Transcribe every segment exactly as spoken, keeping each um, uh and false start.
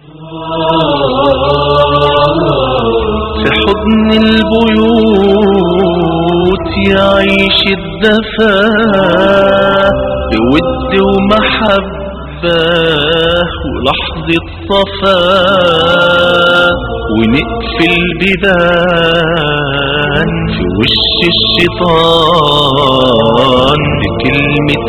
في حضن البيوت يعيش الدفا بود ومحبة ولحظة صفاء، ونقفل بيبان في وش الشيطان بكلمة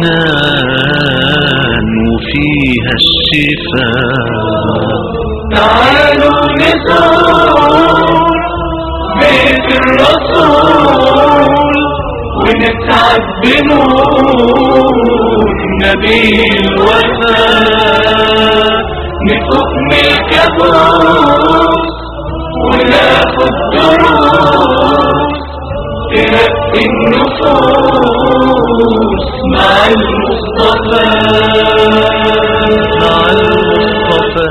حنان وفيها الشفاء. تعالوا نزور بيت الرسول ونسعد بنور نبي الوفاء، نفك من الكابوس وناخد دروس ترقي النفوس مع المصطفى مع المصطفى.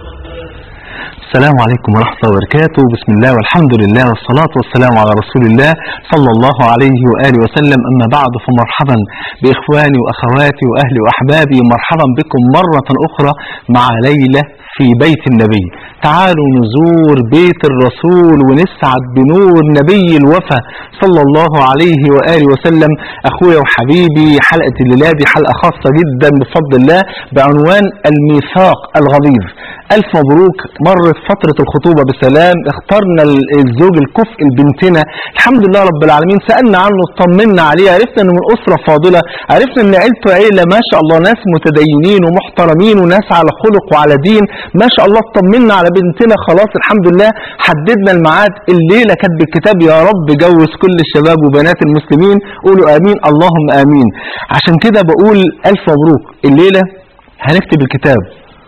السلام عليكم ورحمة الله وبركاته. بسم الله والحمد لله والصلاة والسلام على رسول الله صلى الله عليه وآله وسلم. أما بعد، فمرحبا بإخواني وأخواتي وأهلي وأحبابي، مرحبا بكم مرة أخرى مع ليلة في بيت النبي. تعالوا نزور بيت الرسول ونسعد بنور نبي الوفا صلى الله عليه وآله وسلم. أخويا وحبيبي، حلقة الليلة دي حلقة خاصة جدا بفضل الله بعنوان الميثاق الغليظ. ألف مبروك، مرت فترة الخطوبة بسلام، اخترنا الزوج الكفء لبنتنا الحمد لله رب العالمين، سألنا عنه، اطمنا عليه، عرفنا انه من أسرة فاضلة، عرفنا ان عيلته عيلة ما شاء الله ناس متدينين ومحترمين وناس على خلق وعلى دين ما شاء الله. اطمنا على بنتنا خلاص الحمد لله، حددنا الميعاد الليلة كاتب الكتاب يا رب جوز كل الشباب وبنات المسلمين. قولوا آمين اللهم آمين. عشان كده بقول ألف مبروك. الليلة هنكتب الكتاب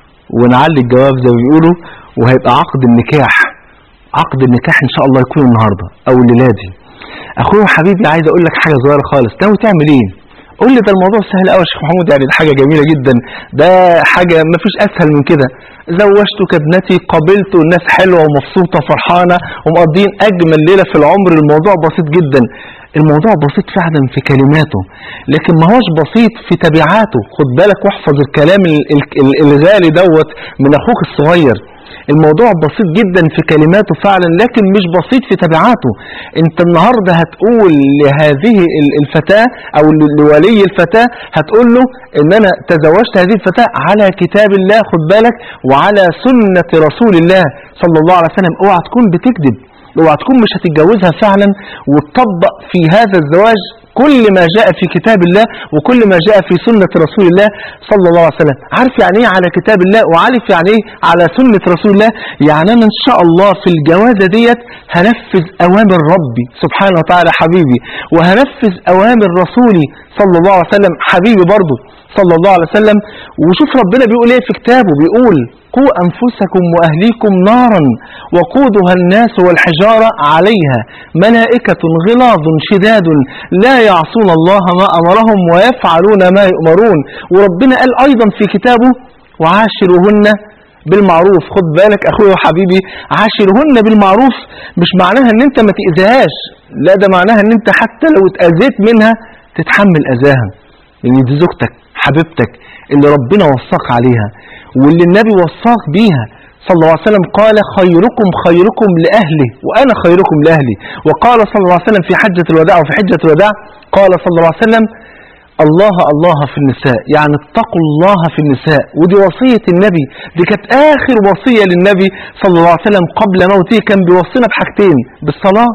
ونعلي الجواب زي ما بيقولوا، وهيبقى عقد النكاح. عقد النكاح ان شاء الله يكون النهارده او الليله دي. اخويا وحبيبي، عايز اقول لك حاجه صغيره خالص. ناوي تعمل ايه؟ قول لي. ده الموضوع سهل قوي يا شيخ محمود، يعني ده حاجه جميله جدا، ده حاجه ما فيش اسهل من كده. زوجتك ابنتي، قابلته، الناس حلوه ومبسوطه فرحانه ومقضين اجمل ليله في العمر. الموضوع بسيط جدا، الموضوع بسيط فعلا في كلماته، لكن ما هوش بسيط في تبعاته. خد بالك واحفظ الكلام الغالي دوت من اخوك الصغير. الموضوع بسيط جدا في كلماته فعلا، لكن مش بسيط في تبعاته. انت النهاردة هتقول لهذه الفتاة او لولي الفتاة، هتقول له ان انا تزوجت هذه الفتاة على كتاب الله، خد بالك، وعلى سنة رسول الله صلى الله عليه وسلم. اوعى تكون بتكذب، اوعى تكون مش هتتجوزها فعلا، وتطبق في هذا الزواج كل ما جاء في كتاب الله وكل ما جاء في سنة رسول الله صلى الله عليه وسلم. عارف يعني ايه على كتاب الله، وعارف يعني ايه على سنة رسول الله؟ يعني انا ان شاء الله في الجوازة ديت هنفذ اوامر ربي سبحانه وتعالى حبيبي، وهنفذ اوامر رسولي صلى الله عليه وسلم حبيبي برضو صلى الله عليه وسلم. وشوف ربنا بيقول ايه في كتابه، بيقول قوا أنفسكم وأهليكم نارا وقودها الناس والحجارة عليها ملائكة غلاظ شداد لا يعصون الله ما أمرهم ويفعلون ما يؤمرون. وربنا قال أيضا في كتابه وعاشروهن بالمعروف. خد بالك أخوي وحبيبي، عاشرهن بالمعروف مش معناها ان انت ما تأذيهاش، لا، ده معناها ان انت حتى لو اتأذيت منها تتحمل أذاها، لأن دي زوجتك حبيبتك اللي ربنا وصاك عليها واللي النبي وصاك بيها صلى الله عليه وسلم. قال خيركم خيركم لأهله وأنا خيركم لأهلي. وقال صلى الله عليه وسلم في حجة الوداع وفي حجة الوداع قال صلى الله عليه وسلم الله الله في النساء، يعني اتقوا الله في النساء. ودي وصية النبي، دي كانت آخر وصية للنبي صلى الله عليه وسلم قبل موته. كان بيوصينا بحاجتين، بالصلاة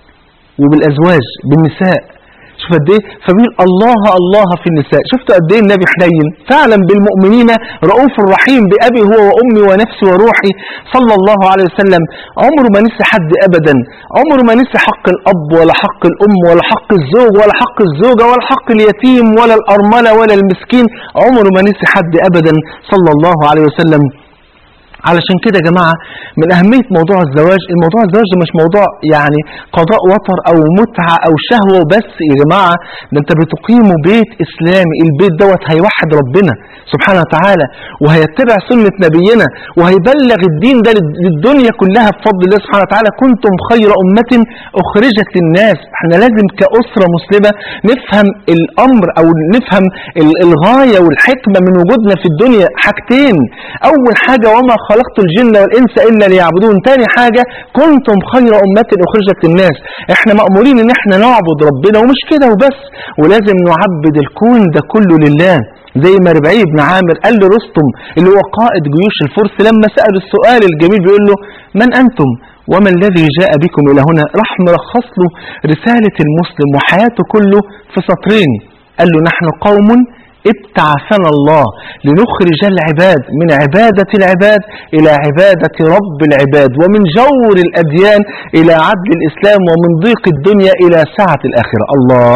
وبالأزواج بالنساء. شوف قد ايه، فبيقول الله الله في النساء. شفتوا قد ايه النبي حنين فعلا بالمؤمنين رؤوف رحيم، بأبي هو وأمي ونفسي وروحي صلى الله عليه وسلم. عمره ما نسي حد أبدا، عمره ما نسي حق الأب ولا حق الأم ولا حق الزوج ولا حق الزوجة ولا حق اليتيم ولا الأرملة ولا المسكين، عمره ما نسي حد أبدا صلى الله عليه وسلم. علشان كده يا جماعة من أهمية موضوع الزواج، الموضوع الزواج ده مش موضوع يعني قضاء وطر أو متعة أو شهوة وبس يا جماعة، ده أنت بتقيموا بيت إسلامي، البيت دوت هيوحد ربنا سبحانه وتعالى وهيتبع سنة نبينا وهيبلغ الدين ده للدنيا كلها بفضل الله سبحانه وتعالى. كنتم خير أمة أخرجت للناس. احنا لازم كأسرة مسلمة نفهم الأمر أو نفهم الغاية والحكمة من وجودنا في الدنيا. حاجتين، أول حاجة وما خلقت الجن والإنس إلا ليعبدون، تاني حاجة كنتم خير أمة أخرجت للناس. احنا مأمورين ان احنا نعبد ربنا ومش كده وبس، ولازم نعبد الكون ده كله لله. زي ما ربعي بن عامر قال لرستم اللي هو قائد جيوش الفرس لما سأل السؤال الجميل بيقول له من أنتم وما الذي جاء بكم إلى هنا، راح مرخص له رسالة المسلم وحياته كله في سطرين. قال له نحن قوم ابتعثنا الله لنخرج العباد من عبادة العباد إلى عبادة رب العباد، ومن جور الأديان إلى عدل الإسلام، ومن ضيق الدنيا إلى سعة الآخرة. الله،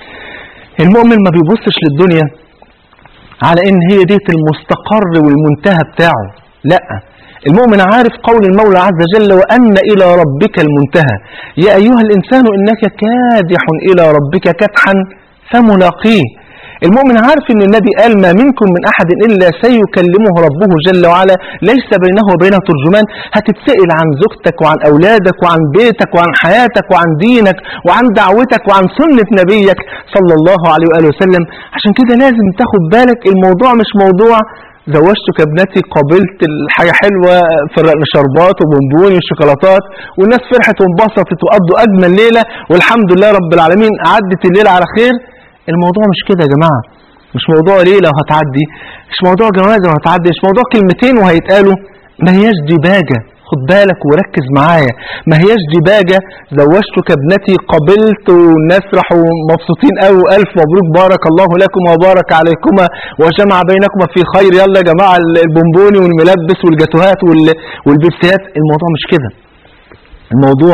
المؤمن ما بيبصش للدنيا على إن هي ديت المستقر والمنتهى بتاعه، لا، المؤمن عارف قول المولى عز وجل وأن إلى ربك المنتهى، يا أيها الإنسان إنك كادح إلى ربك كدحا فملاقيه. المؤمن عارف ان النبي قال ما منكم من احد الا سيكلمه ربه جل وعلا ليس بينه وبينه ترجمان. هتتسأل عن زوجتك وعن اولادك وعن بيتك وعن حياتك وعن دينك وعن دعوتك وعن سنة نبيك صلى الله عليه وآله وسلم. عشان كده لازم تاخد بالك، الموضوع مش موضوع زوجتك ابنتي قابلت الحاجة حلوة فرقنا شربات وبونبوني وشوكولاتات والناس فرحت وانبسطت وقضوا اجمل ليلة والحمد لله رب العالمين عدت الليلة على خير. الموضوع مش كده يا جماعة، مش موضوع ليلة وهتعدي، مش موضوع جوازة وهتعدي، مش موضوع كلمتين وهيتقالوا. ما هياش ديباجة، خد بالك وركز معايا، ما هياش ديباجة زوجتك ابنتي قبلت والناس راحوا مبسوطين قوي والف مبروك بارك الله لكم وبارك عليكما وجمع بينكما في خير، يلا يا جماعة البونبوني والملبس والجاتوهات والبيبسيات. الموضوع مش كده، الموضوع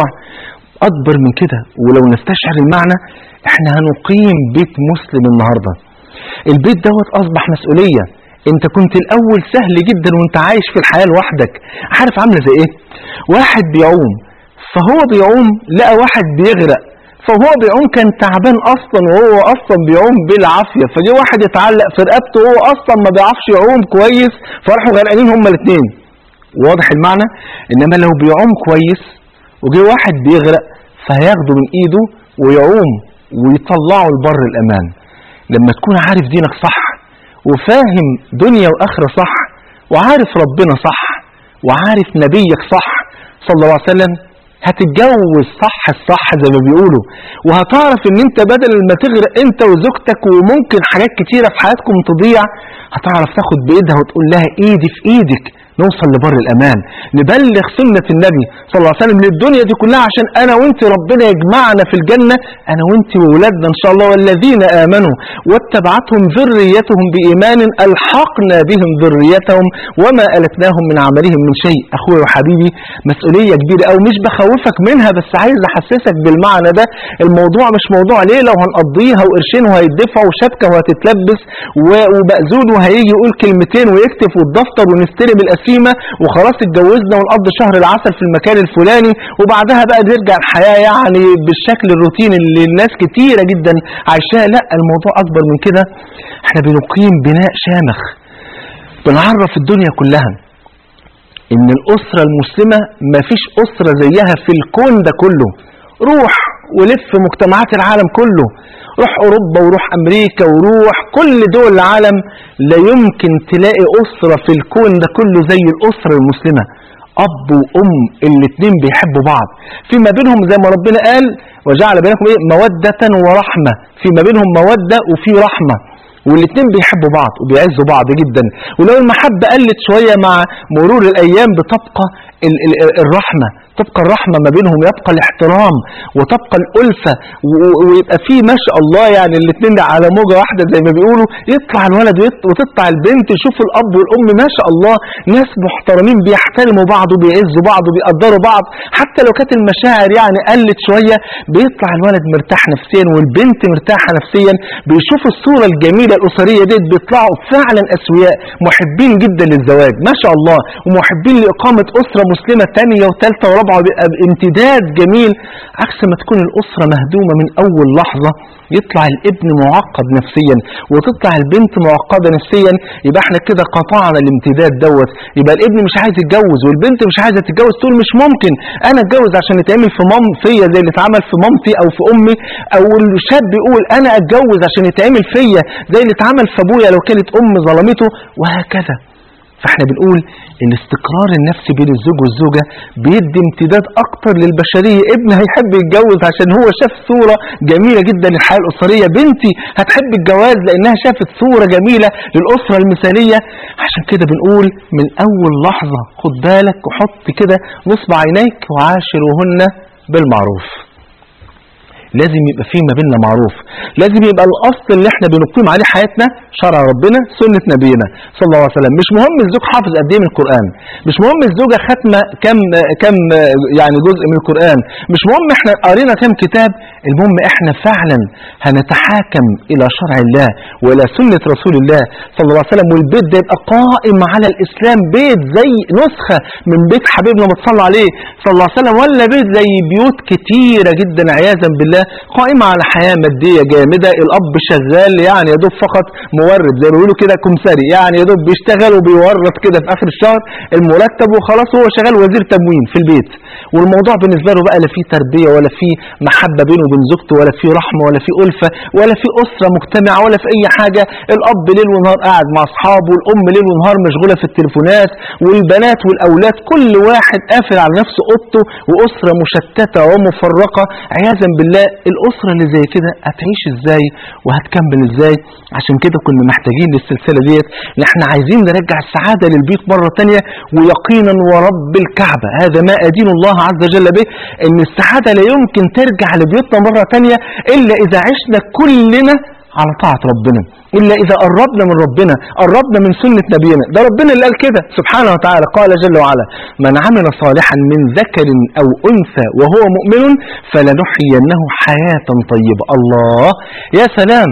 أكبر من كده. ولو نستشعر المعنى، احنا هنقيم بيت مسلم النهاردة. البيت دوت أصبح مسؤولية. انت كنت الأول سهل جدا وانت عايش في الحياة لوحدك. عارف عاملة زي ايه؟ واحد بيعوم، فهو بيعوم لقى واحد بيغرق، فهو بيعوم كان تعبان أصلا وهو أصلا بيعوم بالعافية، فجي واحد يتعلق في رقبته وهو أصلا ما بيعرفش يعوم كويس، فراحوا غرقانين هما الاثنين. واضح المعنى؟ إنما لو بيعوم كويس وجي واحد بيغرق فهياخده من ايده ويعوم ويطلعه لبر الامان. لما تكون عارف دينك صح وفاهم دنيا واخره صح وعارف ربنا صح وعارف نبيك صح صلى الله عليه وسلم، هتتجوز صح الصح زي ما بيقولوا، وهتعرف ان انت بدل ما تغرق انت وزوجتك وممكن حاجات كتيرة في حياتكم تضيع، هتعرف تاخد بايدها وتقول لها ايدي في ايدك نوصل لبر الامان، نبلغ سنة النبي صلى الله عليه وسلم للدنيا دي كلها، عشان انا وانت ربنا يجمعنا في الجنة انا وانت وولادنا ان شاء الله. والذين امنوا واتبعتهم ذريتهم بايمان الحقنا بهم ذريتهم وما التناهم من عملهم من شيء. اخويا وحبيبي، مسؤولية كبيرة او مش بخوفك منها، بس عايز احسسك بالمعنى ده. الموضوع مش موضوع ليلة وهنقضيها وقرشين وهيدفع وشبكة وهتتلبس وبأزود وهيجي يقول كلمتين ويكتب والدفتر ونستلم القسيمة وخلاص اتجوزنا ونقضي شهر العسل في المكان الفلاني وبعدها بقى نرجع الحياة يعني بالشكل الروتيني اللي الناس كتيرة جدا عايشاه. لا، الموضوع اكبر من كده. احنا بنقيم بناء شامخ، بنعرف الدنيا كلها ان الاسرة المسلمة مفيش اسرة زيها في الكون ده كله. روح ولف مجتمعات العالم كله، روح اوروبا وروح امريكا وروح كل دول العالم، لا يمكن تلاقي اسرة في الكون ده كله زي الاسرة المسلمة. اب وام الاتنين بيحبوا بعض، فيما بينهم زي ما ربنا قال وجعل بينكم ايه مودة ورحمة، فيما بينهم مودة وفي رحمة، والاثنين بيحبوا بعض وبيعزوا بعض جدا. ولو المحبة قلت شوية مع مرور الأيام بتبقى الرحمة، تبقى الرحمة ما بينهم، يبقى الاحترام وتبقى الألفة، ويبقى فيه ما شاء الله يعني الاثنين على موجة واحدة زي ما بيقولوا، يطلع الولد وتطلع البنت، يشوف الأب والأم ما شاء الله ناس محترمين بيحترموا بعض وبيعزوا بعض وبيقدروا بعض. حتى لو كانت المشاعر يعني قلت شوية بيطلع الولد مرتاح نفسيا والبنت مرتاحة نفسيا، بيشوفوا الصورة الجميلة الأسرية دي، بيطلعوا فعلا أسوياء محبين جدا للزواج ما شاء الله، ومحبين لإقامة أسرة مسلمة ثانية وثالثة ورابعة بامتداد جميل. عكس ما تكون الأسرة مهدومة من أول لحظة، يطلع الابن معقد نفسيا وتطلع البنت معقدة نفسيا، يبقى احنا كده قطعنا الامتداد دوت. يبقى الابن مش عايز يتجوز والبنت مش عايزة تتجوز، تقول مش ممكن انا اتجوز عشان يتعمل في مام فيا زي اللي اتعمل في مامتي او في امي، او الشاب يقول انا اتجوز عشان يتعمل فيا زي اللي اتعمل في ابويا لو كانت امي ظلمته، وهكذا. فاحنا بنقول الاستقرار النفسي بين الزوج والزوجة بيدي امتداد اكتر للبشرية. ابن هيحب يتجوز عشان هو شاف صورة جميلة جدا للحياة الاسرية، بنتي هتحب الجواز لانها شافت صورة جميلة للاسرة المثالية. عشان كده بنقول من اول لحظة خد بالك وحط كده نصب عينيك وعاشروهن بالمعروف. لازم يبقى فيه ما بيننا معروف، لازم يبقى الاصل اللي احنا بنقيم عليه حياتنا شرع ربنا سنة نبينا صلى الله عليه وسلم. مش مهم الزوج حافظ قد ايه من القرآن، مش مهم الزوجة ختمة كم كم يعني جزء من القرآن، مش مهم احنا قرينا كم كتاب، المهم احنا فعلا هنتحاكم الى شرع الله والى سنة رسول الله صلى الله عليه وسلم، والبيت ده يبقى قائم على الاسلام، بيت زي نسخة من بيت حبيبنا ما تصلى عليه صلى الله عليه وسلم، ولا بيت زي بيوت كتيرة جدا عياذا بالله قائمة على حياة مادية جامدة، الأب شغال يعني يدوب فقط مورد زي ما بيقولوا كده كمساري، يعني يدوب بيشتغل وبيورد كده في آخر الشهر المرتب وخلاص، هو شغال وزير تموين في البيت، والموضوع بالنسبة له بقى لا فيه تربية ولا فيه محبة بينه وبين زوجته ولا فيه رحمة ولا فيه ألفة ولا فيه أسرة مجتمعة ولا في أي حاجة. الأب ليل ونهار قاعد مع أصحابه، والأم ليل ونهار مشغولة في التليفونات، والبنات والأولاد كل واحد قافل على نفسه أوضته، وأسرة مشتتة ومفرقة عياذا بالله. الأسرة اللي زي كده هتعيش ازاي وهتكمل ازاي؟ عشان كده كنا محتاجين للسلسلة ديت ان احنا عايزين نرجع السعادة للبيت مرة تانية، ويقينا ورب الكعبة هذا ما أدين الله عز وجل به، ان السعادة لا يمكن ترجع لبيوتنا مرة تانية الا اذا عشنا كلنا على طاعة ربنا، إلا إذا قربنا من ربنا، قربنا من سنة نبينا. ده ربنا اللي قال كده سبحانه وتعالى، قال جل وعلا من عمل صالحا من ذكر أو أنثى وهو مؤمن فلنحيينه حياة طيبة. الله يا سلام،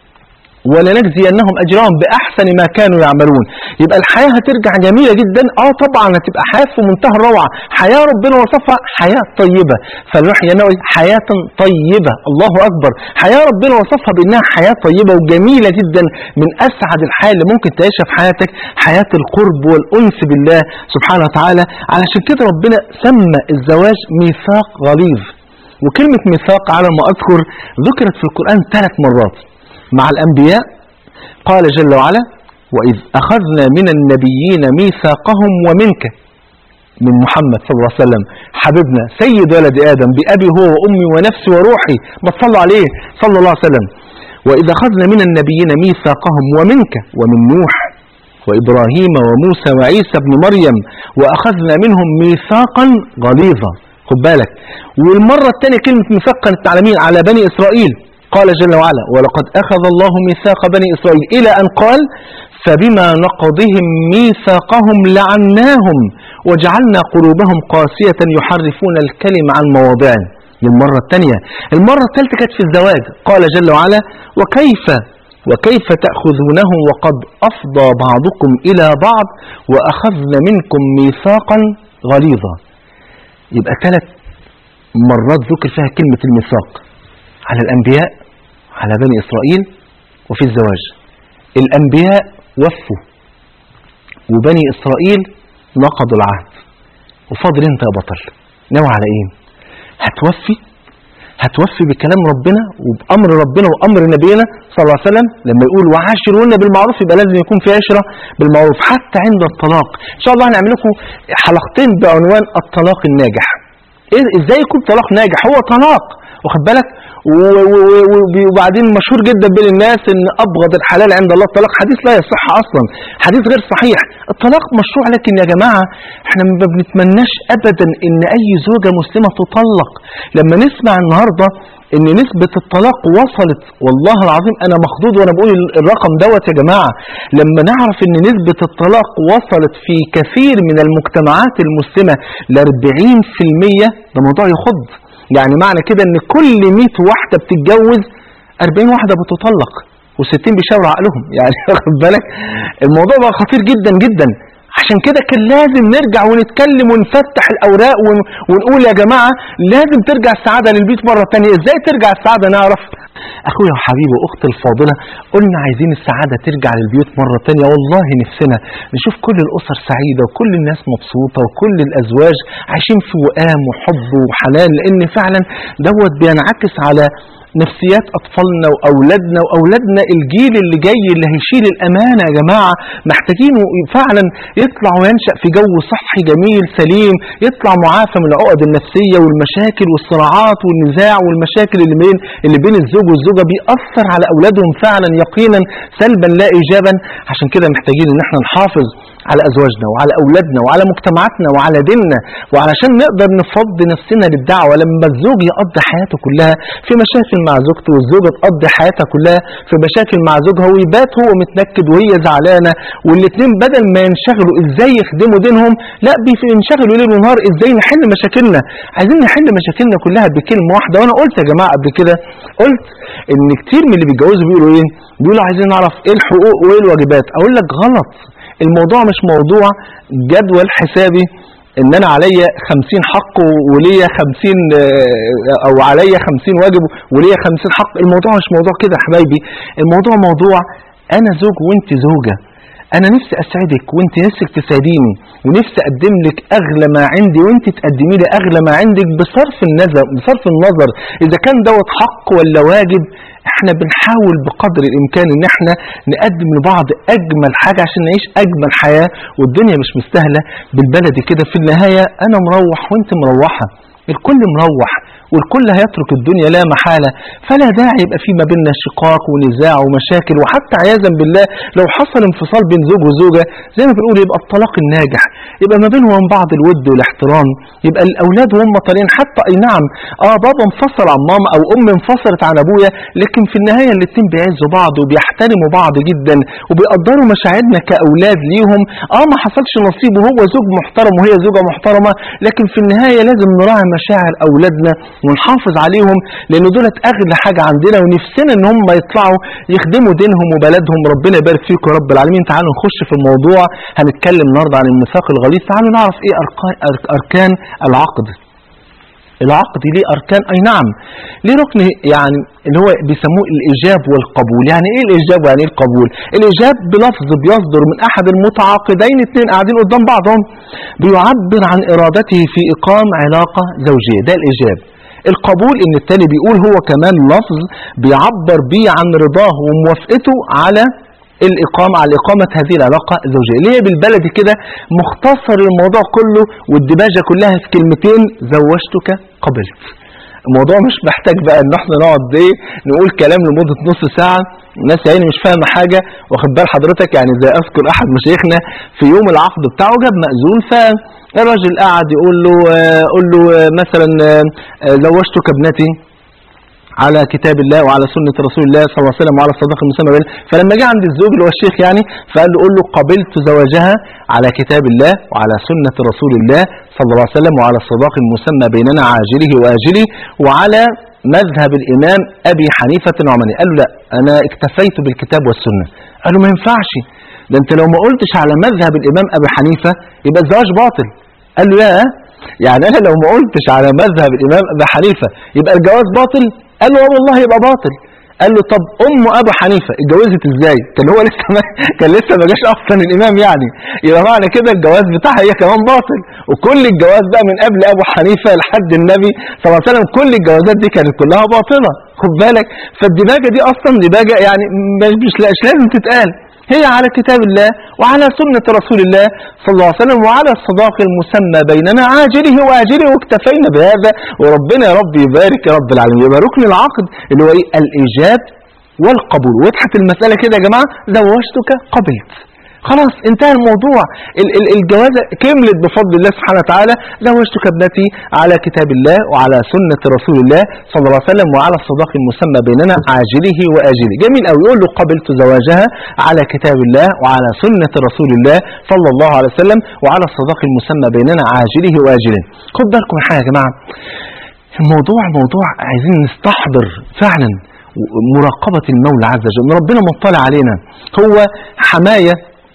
ولنجزينهم أجرهم بأحسن ما كانوا يعملون. يبقى الحياة هترجع جميلة جدا، اه طبعا هتبقى حياة في منتهى الروعة، حياة ربنا وصفها حياة طيبة، فلنحيينه حياة طيبة. الله أكبر، حياة ربنا وصفها بأنها حياة طيبة وجميلة جدا، من أسعد الحياة اللي ممكن تعيشها في حياتك حياة القرب والأنس بالله سبحانه وتعالى. علشان كده ربنا سمى الزواج ميثاق غليظ، وكلمة ميثاق على ما أذكر ذكرت في القرآن ثلاث مرات مع الأنبياء. قال جل وعلا وإذ أخذنا من النبيين ميثاقهم ومنك، من محمد صلى الله عليه وسلم حبيبنا سيد ولد آدم بأبي هو وأمي ونفسي وروحي، ما تصلوا عليه صلى الله عليه وسلم. وإذ أخذنا من النبيين ميثاقهم ومنك ومن نوح وإبراهيم وموسى وعيسى بن مريم وأخذنا منهم ميثاقا غليظا. خد بالك، والمرة الثانية كلمة ميثاق كانت على مين؟ على بني إسرائيل. قال جل وعلا ولقد أخذ الله ميثاق بني إسرائيل إلى أن قال فبما نقضهم ميثاقهم لعناهم وجعلنا قلوبهم قاسية يحرفون الكلم عن مواضعه. للمرة الثانية. المرة الثالثة كانت في الزواج، قال جل وعلا وكيف وكيف تأخذونه وقد أفضى بعضكم إلى بعض وأخذن منكم ميثاقا غليظا. يبقى ثلاث مرات ذكر فيها كلمة الميثاق، على الأنبياء، على بني إسرائيل، وفي الزواج. الأنبياء وفوا وبني إسرائيل نقضوا العهد، وفاضل انت يا بطل ناوي على ايه؟ هتوفي هتوفي بكلام ربنا وبأمر ربنا وأمر نبينا صلى الله عليه وسلم لما يقول وعاشرونا بالمعروف، يبقى لازم يكون في عشرة بالمعروف حتى عند الطلاق. إن شاء الله هنعمل لكم حلقتين بعنوان الطلاق الناجح. إيه ازاي يكون طلاق ناجح؟ هو طلاق واخد بالك، وبعدين مشهور جدا بين الناس ان ابغض الحلال عند الله الطلاق، حديث لا يصح اصلا، حديث غير صحيح. الطلاق مشروع، لكن يا جماعة احنا ما بنتمناش ابدا ان اي زوجة مسلمة تطلق. لما نسمع النهاردة ان نسبة الطلاق وصلت، والله العظيم انا مخضوض وانا بقول الرقم دوت يا جماعة، لما نعرف ان نسبة الطلاق وصلت في كثير من المجتمعات المسلمة لأربعين في المية، ده موضوع يخض. يعني معنى كده ان كل مئة واحدة بتتجوز أربعين واحدة بتطلق وستين بيشاوروا عقلهم، يعني واخد بالك الموضوع بقى خطير جدا جدا. عشان كده كان لازم نرجع ونتكلم ونفتح الأوراق ونقول يا جماعة لازم ترجع السعادة للبيت مرة تانية. ازاي ترجع السعادة؟ نعرف أخويا وحبيبي وأختي الفاضلة، قلنا عايزين السعادة ترجع للبيوت مرة تانية. والله نفسنا نشوف كل الأسر سعيدة وكل الناس مبسوطة وكل الأزواج عايشين في وئام وحب وحنان، لأن فعلا دوت بينعكس على نفسيات أطفالنا وأولادنا وأولادنا الجيل اللي جاي اللي هيشيل الأمانة. يا جماعة محتاجينه فعلا يطلع وينشأ في جو صحي جميل سليم، يطلع معافى من العقد النفسية والمشاكل والصراعات والنزاع والمشاكل اللي بين اللي بين الزوج والزوجة، بيأثر على أولادهم فعلا يقينا سلبا لا إيجابا. عشان كده محتاجين إن احنا نحافظ على أزواجنا وعلى أولادنا وعلى مجتمعاتنا وعلى ديننا، وعلشان نقدر نفضي نفسنا للدعوة. لما الزوج يقضي حياته كلها في مشاكل مع زوجته والزوجة تقضي حياتها كلها في مشاكل مع زوجها ويبات هو متنكد وهي زعلانة، والاثنين بدل ما ينشغلوا ازاي يخدموا دينهم لا بينشغلوا ليل ونهار ازاي نحل مشاكلنا. عايزين نحل مشاكلنا كلها بكلمة واحدة. وانا قلت يا جماعة قبل كده، قلت ان كتير من اللي بيتجوزوا بيقولوا ايه؟ بيقولوا عايزين نعرف ايه الحقوق وايه الواجبات. اقول لك غلط، الموضوع مش موضوع جدول حسابي ان انا عليا خمسين حق وليا خمسين او عليا خمسين واجب وليا خمسين حق. الموضوع مش موضوع كده يا حبايبي، الموضوع موضوع انا زوج وانت زوجة، انا نفسي اسعدك وانت نفسك تسعديني، ونفسي اقدم لك اغلى ما عندي وانت تقدمي لي اغلى ما عندك، بصرف النظر بصرف النظر اذا كان دوت حق ولا واجب. احنا بنحاول بقدر الامكان ان احنا نقدم لبعض اجمل حاجة عشان نعيش اجمل حياة، والدنيا مش مستاهلة بالبلدي كده. في النهاية انا مروح وانت مروحة، الكل مروح والكل هيترك الدنيا لا محالة، فلا داعي يبقى في ما بيننا شقاق ونزاع ومشاكل. وحتى عياذا بالله لو حصل انفصال بين زوج وزوجة زي ما بنقول يبقى الطلاق الناجح، يبقى ما بينهم بعض الود والاحترام، يبقى الاولاد وهم طالعين حتى اي نعم اه بابا انفصل عن ماما او ام انفصلت عن ابويا، لكن في النهاية الاتنين بيعزوا بعض وبيحترموا بعض جدا وبيقدروا مشاعرنا كاولاد ليهم. اه ما حصلش نصيب وهو زوج محترم وهي زوجة محترمة، لكن في النهاية لازم نراعي مشاعر اولادنا ونحافظ عليهم، لأن دولت أغلى حاجة عندنا ونفسنا إن هم يطلعوا يخدموا دينهم وبلدهم. ربنا يبارك فيكم يا رب العالمين. تعالوا نخش في الموضوع، هنتكلم النهارده عن الميثاق الغليظ. تعالوا نعرف إيه أركان العقد. العقد ليه أركان، أي نعم ليه ركن، يعني اللي هو بيسموه الإيجاب والقبول. يعني إيه الإيجاب ويعني إيه القبول؟ الإيجاب بلفظ بيصدر من أحد المتعاقدين، اثنين قاعدين قدام بعضهم، بيعبر عن إرادته في إقام علاقة زوجية، ده الإيجاب. القبول ان التالي بيقول هو كمان لفظ بيعبر بيه عن رضاه وموافقته على الإقامة على إقامة هذه العلاقة الزوجية، اللي هي بالبلدي كده مختصر الموضوع كله والدباجة كلها في كلمتين: زوجتك قبلت. الموضوع مش محتاج بقى ان احنا نقعد ايه نقول كلام لمدة نص ساعة، الناس يعني مش فاهمة حاجة، واخد بال حضرتك. يعني زي اذكر احد مشايخنا في يوم العقد بتاعه جاب مأذون، فالراجل قاعد يقول له قول له مثلا زوجتك ابنتي على كتاب الله وعلى سنة رسول الله صلى الله عليه وسلم وعلى الصداقة المسمى بيننا. فلما جاء عند الزوج اللي هو الشيخ يعني فقال له قول له قبلت زواجها على كتاب الله وعلى سنة رسول الله صلى الله عليه وسلم وعلى الصداق المسمى بيننا عاجله وآجله وعلى مذهب الإمام أبي حنيفة النعماني. قال له لا أنا اكتفيت بالكتاب والسنة. قال له ما ينفعش، ده أنت لو ما قلتش على مذهب الإمام أبي حنيفة يبقى الزواج باطل. قال له لا، يعني أنا لو ما قلتش على مذهب الإمام أبي حنيفة يبقى الجواز باطل؟ قال له والله يبقى باطل. قال له طب ام ابو حنيفه اتجوزت ازاي؟ كان هو لسه ما كان لسه ما جاش اصلا الامام، يعني يبقى معنى كده الجواز بتاعها هي كمان باطل. وكل الجواز بقى من قبل ابو حنيفه لحد النبي صلى الله عليه وسلم كل الجوازات دي كانت كلها باطله، خد بالك. فالدباجه دي اصلا دباجه يعني مش مش لازم تتقال. هي على كتاب الله وعلى سنة رسول الله صلى الله عليه وسلم وعلى الصداق المسمى بيننا عاجله وآجله، واكتفينا بهذا وربنا يا رب يبارك يا رب العالمين. يبقى ركن العقد اللي هو ايه؟ الإيجاب والقبول. وضحت المسألة كده يا جماعة؟ زوجتك قبلت، خلاص انتهى الموضوع. الجوازة كملت بفضل الله سبحانه وتعالى. زوجتك ابنتي على كتاب الله وعلى سنة رسول الله صلى الله عليه وسلم وعلى الصداق المسمى بيننا عاجله وآجله. جميل قوي. يقول له قبلت زواجها على كتاب الله وعلى سنة رسول الله صلى الله عليه وسلم وعلى الصداق المسمى بيننا عاجله وآجله. خد بالكم من حاجة يا جماعة، الموضوع موضوع عايزين نستحضر فعلا مراقبة المولى عز وجل. ربنا مطلع علينا. هو حماية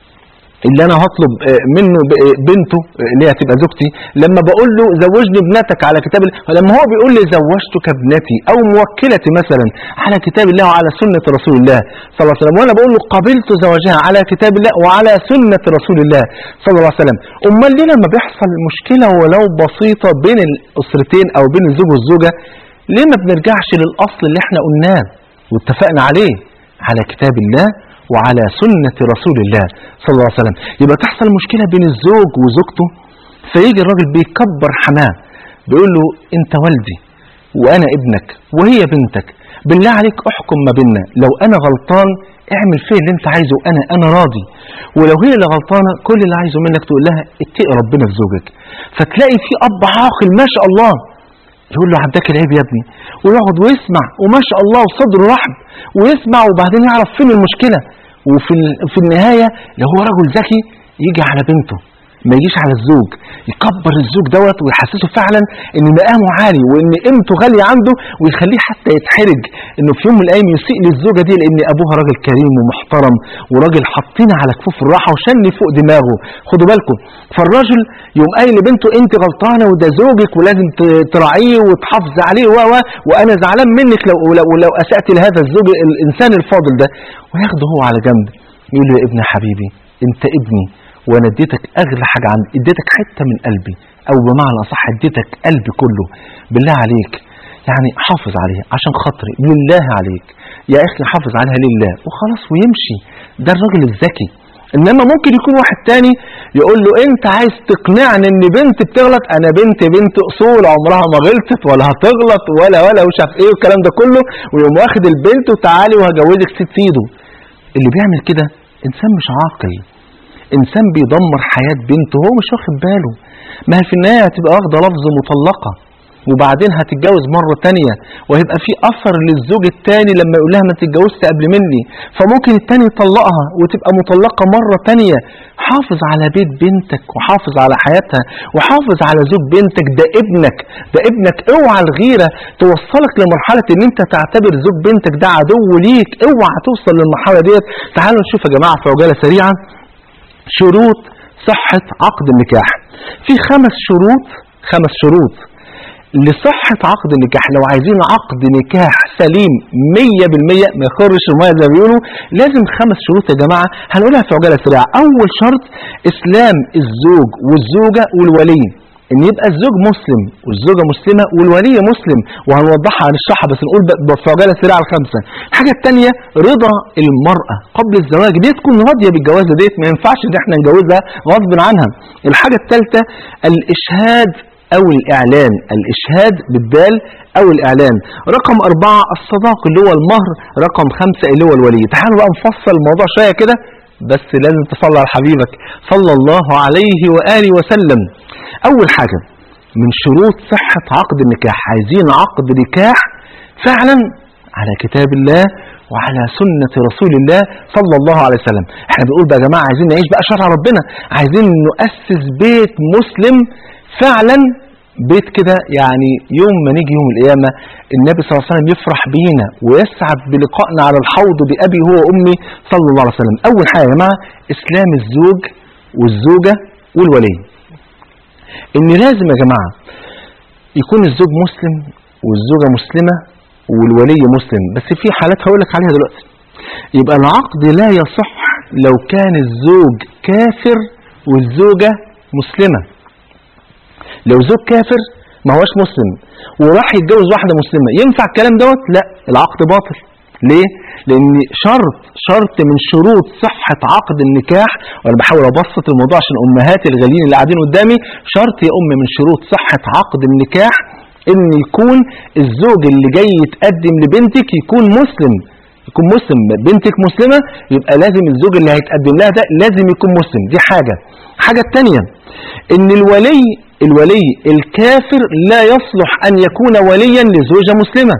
اللي انا هطلب منه بنته اللي هي هتبقى زوجتي، لما بقول له زوجني ابنتك على كتاب الله، لما هو بيقول لي زوجتك ابنتي او موكلتي مثلا على كتاب الله وعلى سنة رسول الله صلى الله عليه وسلم، وانا بقول له قبلت زواجها على كتاب الله وعلى سنة رسول الله صلى الله عليه وسلم، امال ليه لما بيحصل مشكلة ولو بسيطة بين الاسرتين او بين الزوج والزوجة ليه ما بنرجعش للاصل اللي احنا قلناه واتفقنا عليه على كتاب الله وعلى سنة رسول الله صلى الله عليه وسلم؟ يبقى تحصل مشكلة بين الزوج وزوجته، فيجي الراجل بيكبر حماه بيقول له انت والدي وانا ابنك وهي بنتك، بالله عليك احكم ما بيننا، لو انا غلطان اعمل فيه اللي انت عايزه، انا انا راضي، ولو هي اللي غلطانة كل اللي عايزه منك تقول لها اتقي ربنا في زوجك. فتلاقي في اب عاقل ما شاء الله يقول له عداك العيب يا ابني، ويقعد ويسمع وما شاء الله وصدره رحب ويسمع، وبعدين يعرف فين المشكلة، وفي في النهاية لو هو رجل ذكي يجي على بنته ما يجيش على الزوج، يكبر الزوج دوت ويحسسه فعلا ان مقامه عالي وان قيمته غالية عنده، ويخليه حتى يتحرج انه في يوم من الايام يسيء للزوجة دي لان ابوها راجل كريم ومحترم وراجل حاطينها على كفوف الراحة وشني فوق دماغه. خدوا بالكم. فالراجل يوم قايل لبنته انت غلطانة وده زوجك ولازم تراعيه وتحافظ عليه و وانا زعلان منك لو لو, لو اسأت لهذا الزوج الانسان الفاضل ده، وياخده هو على جنب يقول له يا ابن حبيبي انت ابني وانا اديتك اغلى حاجة عندي، اديتك حتة من قلبي، او بمعنى اصح اديتك قلبي كله، بالله عليك يعني حافظ عليها عشان خاطري، لله عليك يا اخي حافظ عليها لله، وخلاص ويمشي. ده الراجل الذكي. انما ممكن يكون واحد تاني يقول له انت عايز تقنعني ان بنت بتغلط، انا بنت بنت اصول عمرها ما غلطت ولا هتغلط ولا ولا وش عارف ايه والكلام ده كله، ويقوم واخد البنت وتعالي وهجوزك ست ايده. اللي بيعمل كده انسان مش عاقل، انسان بيدمر حياة بنته هو مش واخد باله. ما هي في النهاية هتبقى واخدة لفظ مطلقة وبعدين هتتجوز مرة تانية، وهيبقى في اثر للزوج التاني لما يقول لها ما تتجوزت قبل مني، فممكن التاني يطلقها وتبقى مطلقة مرة تانية. حافظ على بيت بنتك وحافظ على حياتها وحافظ على زوج بنتك، ده ابنك ده ابنك. اوعى الغيرة توصلك لمرحلة ان انت تعتبر زوج بنتك ده عدو ليك، اوعى توصل للمرحلة ديت. تعالوا نشوف يا جماعة في عجالة سريعة شروط صحة عقد النكاح. في خمس شروط خمس شروط لصحة عقد النكاح. لو عايزين عقد نكاح سليم مية بالمية ما يخرش المية زي ما بيقولوا، لازم خمس شروط يا جماعة هنقولها في عجالة سريعة. أول شرط إسلام الزوج والزوجة والولي، إن يبقى الزوج مسلم والزوجة مسلمة والولي مسلم، وهنوضحها هنشرحها بس نقول في عجالة سريعة الخمسة. الحاجة الثانية رضا المرأة قبل الزواج، دي تكون راضية بالجوازة ديت، ما ينفعش إن احنا نجوزها غصب عنها. الحاجة الثالثة الإشهاد أو الإعلان، الإشهاد بالدال أو الإعلان. رقم أربعة الصداق اللي هو المهر. رقم خمسة اللي هو الولي. تعالوا بقى نفصل الموضوع شوية كده، بس لازم تصلي على حبيبك صلى الله عليه وآله وسلم. أول حاجة من شروط صحة عقد النكاح، عايزين عقد نكاح فعلا على كتاب الله وعلى سنة رسول الله صلى الله عليه وسلم. احنا بنقول بقى يا جماعة عايزين نعيش بقى شرع ربنا، عايزين نؤسس بيت مسلم فعلا، بيت كده يعني يوم ما نيجي يوم القيامة النبي صلى الله عليه وسلم يفرح بينا ويسعد بلقائنا على الحوض بأبي هو وأمي صلى الله عليه وسلم. أول حاجة يا جماعة إسلام الزوج والزوجة والولي. إن لازم يا جماعة يكون الزوج مسلم والزوجة مسلمة والولي مسلم، بس في حالات هقولك عليها دلوقتي. يبقى العقد لا يصح لو كان الزوج كافر والزوجة مسلمة. لو زوج كافر ما هوش مسلم وراح يتجوز واحدة مسلمة ينفع الكلام دوت؟ لا، العقد باطل ليه؟ لان شرط شرط من شروط صحة عقد النكاح، وانا بحاول ابسط الموضوع عشان امهاتي الغاليين اللي قاعدين قدامي، شرط يا ام من شروط صحة عقد النكاح ان يكون الزوج اللي جاي يتقدم لبنتك يكون مسلم، يكون مسلم. بنتك مسلمة يبقى لازم الزوج اللي هيتقدم لها ده لازم يكون مسلم. دي حاجة. حاجة التانية ان الولي الولي الكافر لا يصلح ان يكون وليا لزوجة مسلمة.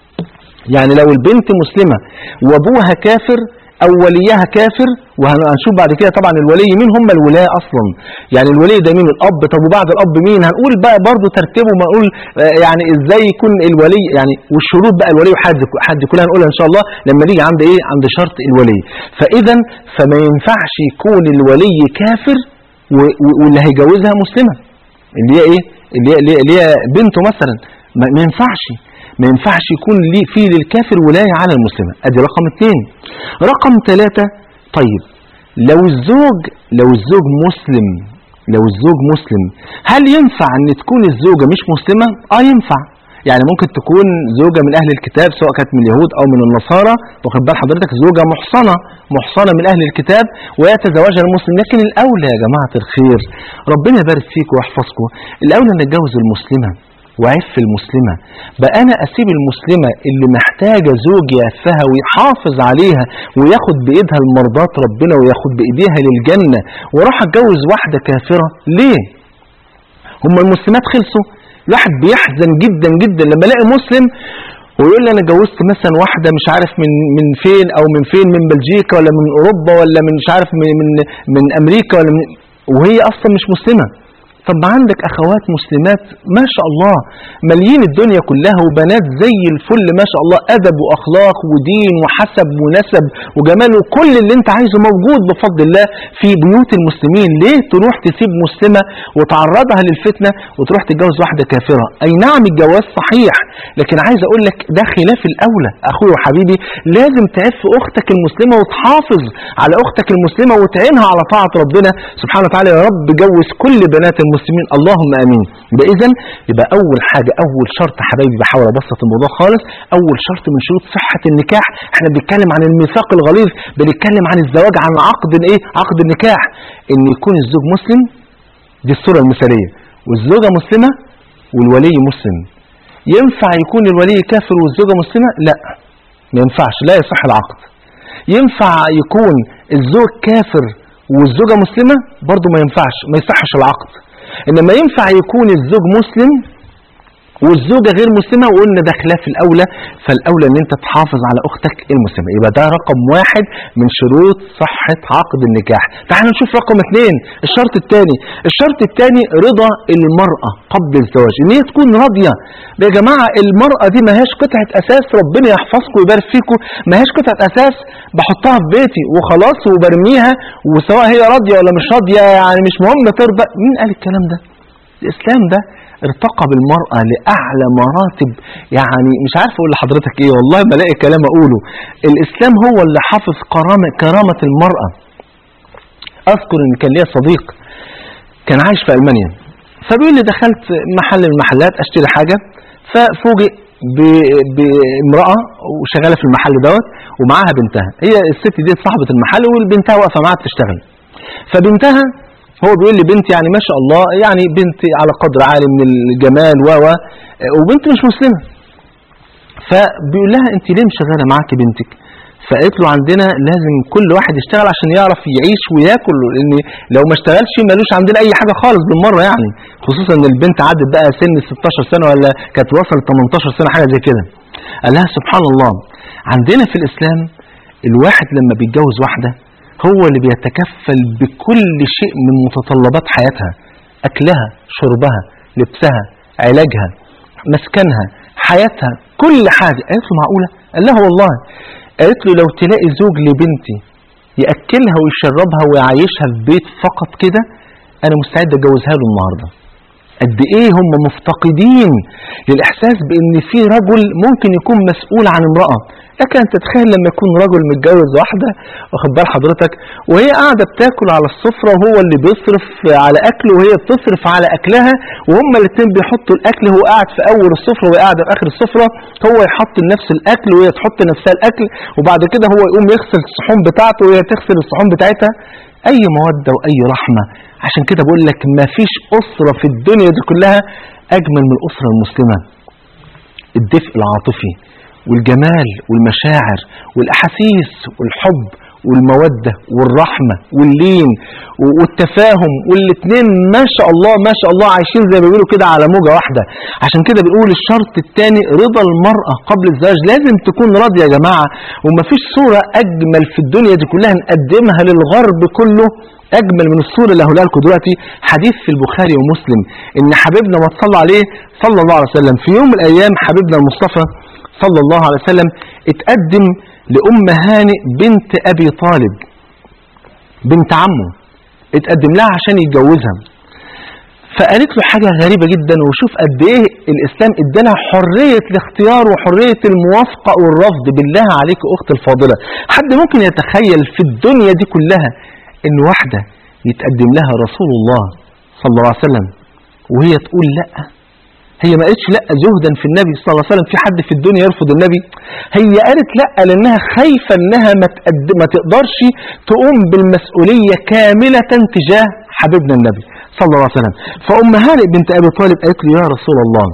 يعني لو البنت مسلمة وابوها كافر او وليها كافر، وهنشوف بعد كده طبعا الولي مين هم الولاة اصلا، يعني الولي ده مين؟ الاب. طب وبعد الاب مين؟ هنقول بقى برضو ترتيبه، ما نقول يعني ازاي يكون الولي يعني، والشروط بقى الولي وحد حد كلها هنقولها ان شاء الله لما نيجي عند ايه، عند شرط الولي. فاذا فما ينفعش يكون الولي كافر واللي هيجوزها مسلمة، اللي هي ايه، اللي هي اللي هي بنته مثلا، ما ينفعش ما ينفعش يكون لي في للكافر ولاية على المسلمة. ادي رقم اثنين. رقم ثلاثة، طيب لو الزوج لو الزوج مسلم لو الزوج مسلم هل ينفع ان تكون الزوجة مش مسلمة؟ اه ينفع. يعني ممكن تكون زوجة من اهل الكتاب سواء كانت من اليهود او من النصارى، واخد بال حضرتك، زوجة محصنة محصنة من اهل الكتاب ويتزوجها المسلم. لكن الاولى يا جماعة الخير، ربنا يبارك فيكم ويحفظكم، الاولى ان نتجوز المسلمة وعف المسلمة. بقى أنا أسيب المسلمة اللي محتاجة زوج يعفها ويحافظ عليها وياخد بإيدها المرضات ربنا وياخد بإيديها للجنة، وراح أتجوز واحدة كافرة؟ ليه؟ هم المسلمات خلصوا؟ الواحد بيحزن جدا جدا لما الاقي مسلم ويقول لي أنا جوزت مثلا واحدة مش عارف من من فين أو من فين، من بلجيكا ولا من أوروبا ولا من مش عارف من من, من أمريكا ولا من، وهي أصلا مش مسلمة. طب عندك أخوات مسلمات ما شاء الله مليين الدنيا كلها، وبنات زي الفل ما شاء الله، أدب وأخلاق ودين وحسب ونسب وجمال وكل اللي انت عايزه موجود بفضل الله في بيوت المسلمين. ليه تروح تسيب مسلمة وتعرضها للفتنة وتروح تتجوز واحدة كافرة؟ أي نعم الجواز صحيح، لكن عايز أقول لك ده خلاف الأولى. أخوي وحبيبي لازم تعف أختك المسلمة وتحافظ على أختك المسلمة وتعينها على طاعة ربنا سبحانه وتعالى. يا رب جوز كل بنات المسلمين اللهم امين. يبقى اذا يبقى اول حاجه، اول شرط حبايبي، بحاول ابسط الموضوع خالص، اول شرط من شروط صحه النكاح، احنا بنتكلم عن الميثاق الغليظ، بنتكلم عن الزواج، عن عقد ايه، عقد النكاح، ان يكون الزوج مسلم، دي الصوره المثاليه، والزوجه مسلمه والولي مسلم. ينفع يكون الولي كافر والزوجه مسلمه؟ لا ما ينفعش، لا يصح العقد. ينفع يكون الزوج كافر والزوجة مسلمة؟ برضو ما ينفعش، ما يصحش العقد. إنما ينفع يكون الزوج مسلم والزوجة غير مسلمة، وقلنا ده خلاف الأولى، فالأولى أن أنت تحافظ على أختك المسلمة. يبقى ده رقم واحد من شروط صحة عقد النكاح. تعالوا نشوف رقم اثنين، الشرط الثاني. الشرط الثاني رضا المرأة قبل الزواج، إن هي تكون راضية. يا جماعة المرأة دي ما هيش قطعة أساس، ربنا يحفظكم ويبارك فيكم، ما هيش قطعة أساس بحطها في بيتي وخلاص وبرميها وسواء هي راضية ولا مش راضية يعني مش مهم ترضى. مين قال الكلام ده؟ الإسلام ده ارتقى بالمرأة لأعلى مراتب، يعني مش عارف أقول لحضرتك إيه، والله بلاقي كلام أقوله. الإسلام هو اللي حافظ كرامة, كرامة المرأة. أذكر إن كان ليا صديق كان عايش في ألمانيا، فبيقول لي دخلت محل من المحلات أشتري حاجة، ففوجئ بامرأة وشغالة في المحل دوت ومعاها بنتها. هي الست دي صاحبة المحل والبنتها واقفة معاها بتشتغل. فبنتها، هو بيقول لي بنت يعني ما شاء الله يعني بنت على قدر عالي من الجمال و وبنت مش مسلمة. فبيقول لها انت ليه مشغله معاكي بنتك؟ فقالت له عندنا لازم كل واحد يشتغل عشان يعرف يعيش وياكل، لان لو ما اشتغلش مالوش عندنا اي حاجه خالص بالمره، يعني خصوصا ان البنت عدت بقى سن ستاشر سنه ولا كانت وصلت تمنتاشر سنه حاجه زي كده. قال لها سبحان الله عندنا في الاسلام الواحد لما بيتجوز واحده هو اللي بيتكفل بكل شيء من متطلبات حياتها، اكلها، شربها، لبسها، علاجها، مسكنها، حياتها، كل حاجه. قالت له معقوله؟ قال لها والله. قالت له لو تلاقي زوج لبنتي يأكلها ويشربها ويعيشها في بيت فقط كده أنا مستعد أجوزها له النهاردة. قد ايه هم مفتقدين للاحساس بان في رجل ممكن يكون مسؤول عن امرأة. لكن انت تتخيل لما يكون رجل متجوز واحدة، واخد بال حضرتك، وهي قاعدة بتاكل على السفرة وهو اللي بيصرف على اكله وهي بتصرف على اكلها، وهما الاثنين بيحطوا الاكل، هو قاعد في اول السفرة وهي قاعدة في اخر السفرة، هو يحط لنفس الاكل وهي تحط نفسها الاكل، وبعد كده هو يقوم يغسل الصحون بتاعته وهي تغسل الصحون بتاعتها. اي مودة واي رحمة. عشان كده بقول لك ما فيش اسرة في الدنيا دي كلها اجمل من الاسرة المسلمة. الدفء العاطفي والجمال والمشاعر والأحاسيس والحب والمودة والرحمة واللين والتفاهم، والاتنين ما شاء الله ما شاء الله عايشين زي ما بيقولوا كده على موجة واحدة. عشان كده بنقول الشرط الثاني رضا المرأة قبل الزواج، لازم تكون راضية يا جماعة. ومفيش صورة أجمل في الدنيا دي كلها نقدمها للغرب كله أجمل من الصورة اللي هقولها لكم دلوقتي. حديث في البخاري ومسلم إن حبيبنا ما صلى عليه صلى الله عليه وسلم في يوم من الأيام حبيبنا المصطفى صلى الله عليه وسلم اتقدم لأم هانئ بنت أبي طالب بنت عمه، اتقدم لها عشان يتجوزها. فقالت له حاجة غريبة جدا، وشوف قد ايه الإسلام ادالها حرية الاختيار وحرية الموافقة والرفض. بالله عليك أخت الفاضلة، حد ممكن يتخيل في الدنيا دي كلها إن واحدة يتقدم لها رسول الله صلى الله عليه وسلم وهي تقول لأ؟ هي ما قالتش لأ زهدا في النبي صلى الله عليه وسلم، في حد في الدنيا يرفض النبي؟ هي قالت لأ لأنها خايفة أنها ما, ما تقدرش تقوم بالمسؤولية كاملة تجاه حبيبنا النبي صلى الله عليه وسلم. فأم هانئ بنت أبي طالب قالت له يا رسول الله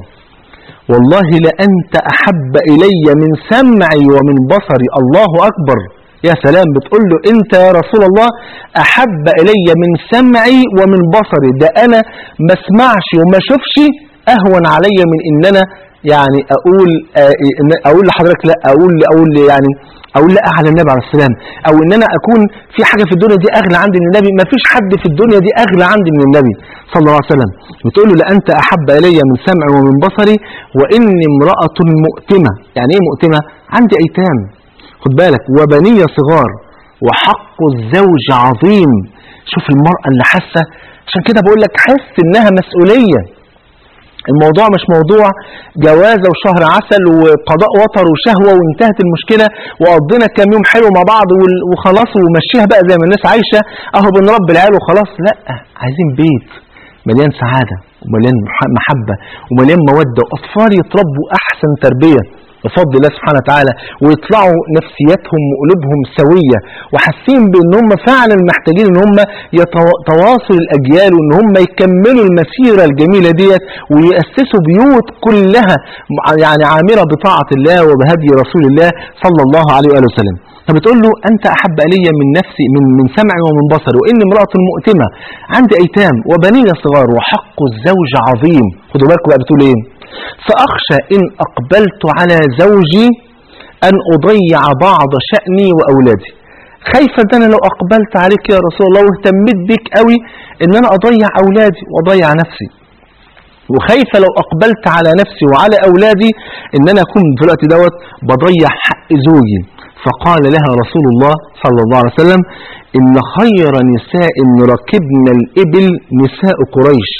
والله لأنت أحب إلي من سمعي ومن بصري. الله أكبر، يا سلام، بتقول له انت يا رسول الله احب الي من سمعي ومن بصري، ده انا ما اسمعش وما اشوفش اهون علي من ان انا يعني اقول اقول لحضرتك لا، اقول اقول يعني اقول لا على النبي عليه السلام، او ان انا اكون في حاجه في الدنيا دي اغلى عندي من النبي. ما فيش حد في الدنيا دي اغلى عندي من النبي صلى الله عليه وسلم. بتقول له لانت احب الي من سمعي ومن بصري واني امراه مؤتمه. يعني ايه مؤتمه؟ عندي ايتام، خد بالك، وبنية صغار، وحق الزوج عظيم. شوف المرأة اللي حاسة. عشان كده بقول لك حس انها مسؤولية. الموضوع مش موضوع جوازة وشهر عسل وقضاء وطر وشهوة وانتهت المشكلة وقضينا كام يوم حلو مع بعض وخلاص ومشيها بقى زي ما الناس عايشة اهو بنربي العيال وخلاص. لا، عايزين بيت مليان سعادة ومليان محبة ومليان مودة، واطفال يتربوا احسن تربية بفضل الله سبحانه وتعالى، ويطلعوا نفسياتهم وقلوبهم سوية وحاسين بان هم فعلا محتاجين ان هم يتواصلوا الاجيال وان هم يكملوا المسيرة الجميلة ديت ويأسسوا بيوت كلها يعني عامرة بطاعة الله وبهدي رسول الله صلى الله عليه وآله وسلم. فبتقول له انت احب الي من نفسي من من سمعي ومن بصري واني امرأة مؤتمة عندي ايتام وبنية صغار وحق الزوج عظيم. خدوا بالكم بقى بتقول ايه؟ فأخشى إن أقبلت على زوجي أن أضيع بعض شأني وأولادي. خايفة أن أنا لو أقبلت عليك يا رسول الله واهتميت بك قوي إن أنا أضيع أولادي وأضيع نفسي، وخايفة لو أقبلت على نفسي وعلى أولادي إن أنا أكون في الوقت دوت بضيع حق زوجي. فقال لها رسول الله صلى الله عليه وسلم إن خير نساء ركبن الإبل نساء قريش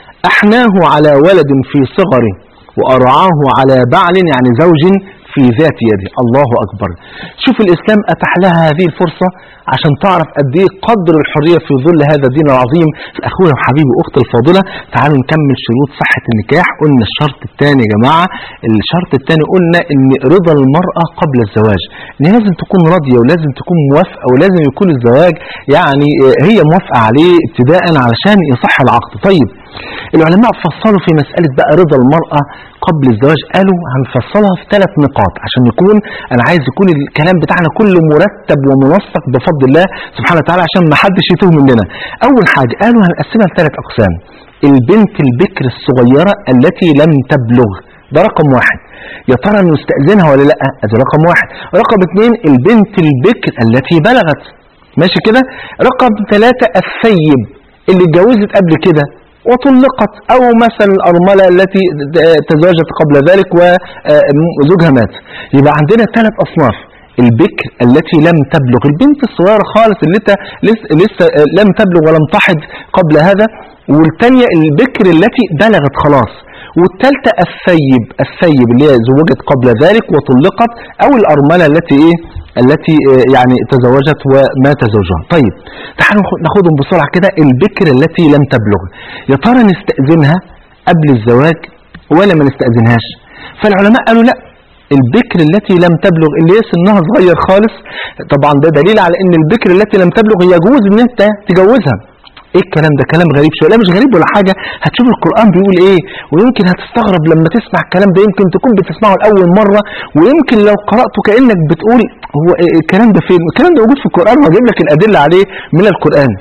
أحناه على ولد في صغره وأرعاه على بعل يعني زوج في ذات يده. الله أكبر. شوف الإسلام أتاح لها هذه الفرصة عشان تعرف قد ايه قدر الحرية في ظل هذا الدين العظيم. أخويا وحبيبي أختي الفاضلة، تعالوا نكمل شروط صحة النكاح. قلنا الشرط الثاني يا جماعة، الشرط الثاني قلنا إن رضا المرأة قبل الزواج، إن لازم تكون راضية ولازم تكون موافقة ولازم يكون الزواج يعني هي موافقة عليه ابتداء علشان يصح العقد. طيب العلماء فصلوا في مسألة بقى رضا المرأة قبل الزواج، قالوا هنفصلها في ثلاث نقاط عشان يكون أنا عايز يكون الكلام بتاعنا كله مرتب ومنسق بفضل الله سبحانه وتعالى عشان ما حدش يتوه مننا. أول حاجة قالوا هنقسمها لثلاث أقسام. البنت البكر الصغيرة التي لم تبلغ، ده رقم واحد، يا ترى نستأذنها ولا لا؟ ده رقم واحد. رقم اثنين البنت البكر التي بلغت، ماشي كده. رقم ثلاثة الثيب اللي اتجوزت قبل كده وطلقت، او مثلا الارمله التي تزوجت قبل ذلك وزوجها مات. يبقى عندنا ثلاث اصناف: البكر التي لم تبلغ، البنت الصغيرة خالص اللي لسه, لسه لم تبلغ ولم تحض قبل هذا، والثانية البكر التي بلغت خلاص، والثالثة الثيب، الثيب اللي هي زوجت قبل ذلك وطلقت، أو الأرملة التي إيه التي يعني تزوجت ومات زوجها. طيب تعالوا ناخدهم بسرعة كده. البكر التي لم تبلغ، يا ترى نستأذنها قبل الزواج ولا ما نستأذنهاش؟ فالعلماء قالوا لا، البكر التي لم تبلغ اللي هي سنها صغير خالص، طبعا ده دليل على ان البكر التي لم تبلغ يجوز ان انت تجوزها. ايه الكلام ده؟ كلام غريب شويه. لا مش غريب ولا حاجه، هتشوف القرآن بيقول ايه، ويمكن هتستغرب لما تسمع الكلام ده، يمكن تكون بتسمعه لاول مره، ويمكن لو قرأته كأنك بتقول هو إيه الكلام ده فين؟ الكلام ده موجود في القرآن وهجيب لك الأدلة عليه من القرآن.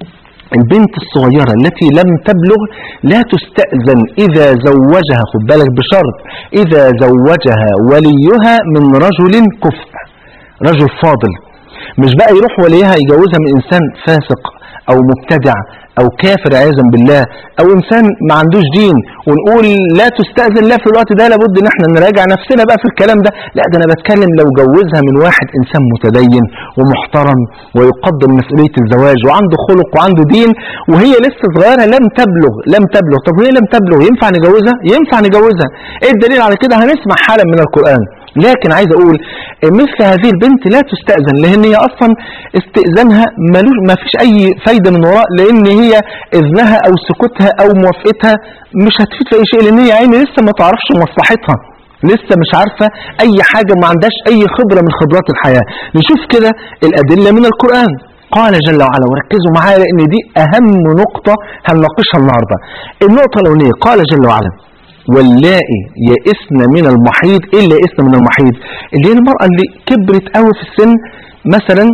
البنت الصغيرة التي لم تبلغ لا تستأذن إذا زوجها، خد بالك بشرط، إذا زوجها وليها من رجل كفء، رجل فاضل، مش بقى يروح وليها يجوزها من إنسان فاسق أو مبتدع أو كافر عياذا بالله أو إنسان ما عندوش دين، ونقول لا تستأذن. لا، في الوقت ده لابد إن احنا نراجع نفسنا بقى في الكلام ده. لا، ده أنا بتكلم لو جوزها من واحد إنسان متدين ومحترم ويقدم مسؤولية الزواج وعنده خلق وعنده دين، وهي لسه صغيرة لم تبلغ لم تبلغ طب وهي لم تبلغ ينفع نجوزها؟ ينفع نجوزها. إيه الدليل على كده؟ هنسمع حالا من القرآن. لكن عايز اقول مثل هذه البنت لا تستأذن، لان هي اصلا استئذانها ملوش ما فيش اي فايدة من وراء، لان هي اذنها او سكوتها او موافقتها مش هتفيد في اي شيء، لان هي عيني لسه ما تعرفش مصلحتها، لسه مش عارفة اي حاجة، ما عندهاش اي خبرة من خبرات الحياة. نشوف كده الادلة من القرآن. قال جل وعلا، وركزوا معايا لان دي اهم نقطة هنناقشها النهاردة. النقطة الاولانية قال جل وعلا واللائي يئسن من المحيض. ايه اللي يئسن من المحيض؟ اللي هي المرأة اللي كبرت قوي في السن مثلا،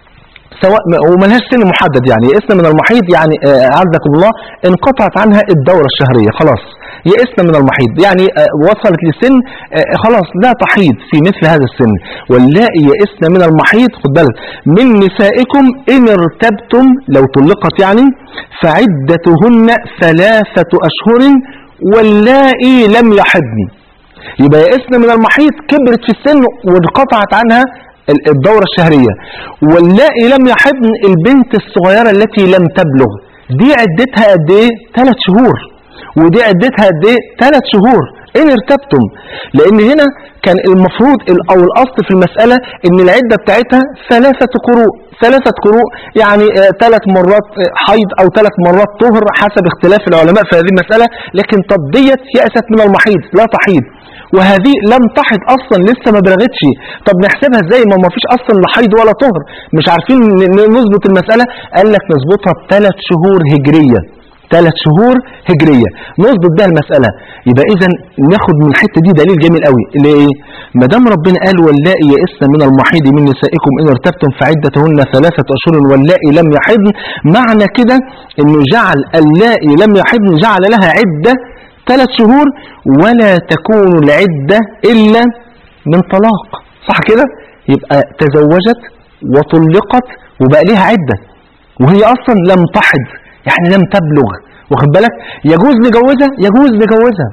سواء وملهاش سن محدد، يعني يئسن من المحيض يعني عزكم الله انقطعت عنها الدورة الشهرية خلاص، يئسن من المحيض يعني وصلت لسن خلاص لا تحيض في مثل هذا السن. واللائي يئسن من المحيض، خد بالك، من نسائكم إن ارتبتم، لو طلقت يعني، فعدتهن ثلاثة أشهر واللائي لم يحضن. يبقى يئسن من المحيض كبرت في السن وانقطعت عنها الدورة الشهرية. واللائي لم يحضن البنت الصغيرة التي لم تبلغ، دي عدتها قد ايه؟ ثلاث شهور، ودي عدتها قد ايه؟ ثلاث شهور إن ارتبتم. لأن هنا كان المفروض أو الأصل في المسألة إن العدة بتاعتها ثلاثة قروء، ثلاثة قروء يعني ثلاث مرات حيض أو ثلاث مرات طهر حسب اختلاف العلماء في هذه المسألة. لكن طب ديت يأست من المحيض لا تحيض، وهذه لم تحض أصلا لسه ما بلغتش. طب نحسبها ازاي؟ ما ما فيش أصلا لا حيض ولا طهر، مش عارفين نظبط المسألة. قال لك نظبطها بثلاث شهور هجرية، ثلاث شهور هجرية نظبط بها المسألة. يبقى إذا ناخد من الحتة دي دليل جميل قوي، اللي ايه؟ ما دام ربنا قال واللائي يئسن من المحيض من نسائكم إن ارتبتم فعدتهن ثلاثة أشهر واللائي لم يحضن، معنى كده إنه جعل اللائي لم يحضن جعل لها عدة ثلاث شهور، ولا تكون العدة إلا من طلاق، صح كده؟ يبقى تزوجت وطلقت وبقى لها عدة وهي أصلا لم تحض، يعني لم تبلغ، واخد بالك؟ يجوز نجوزها؟ يجوز نجوزها.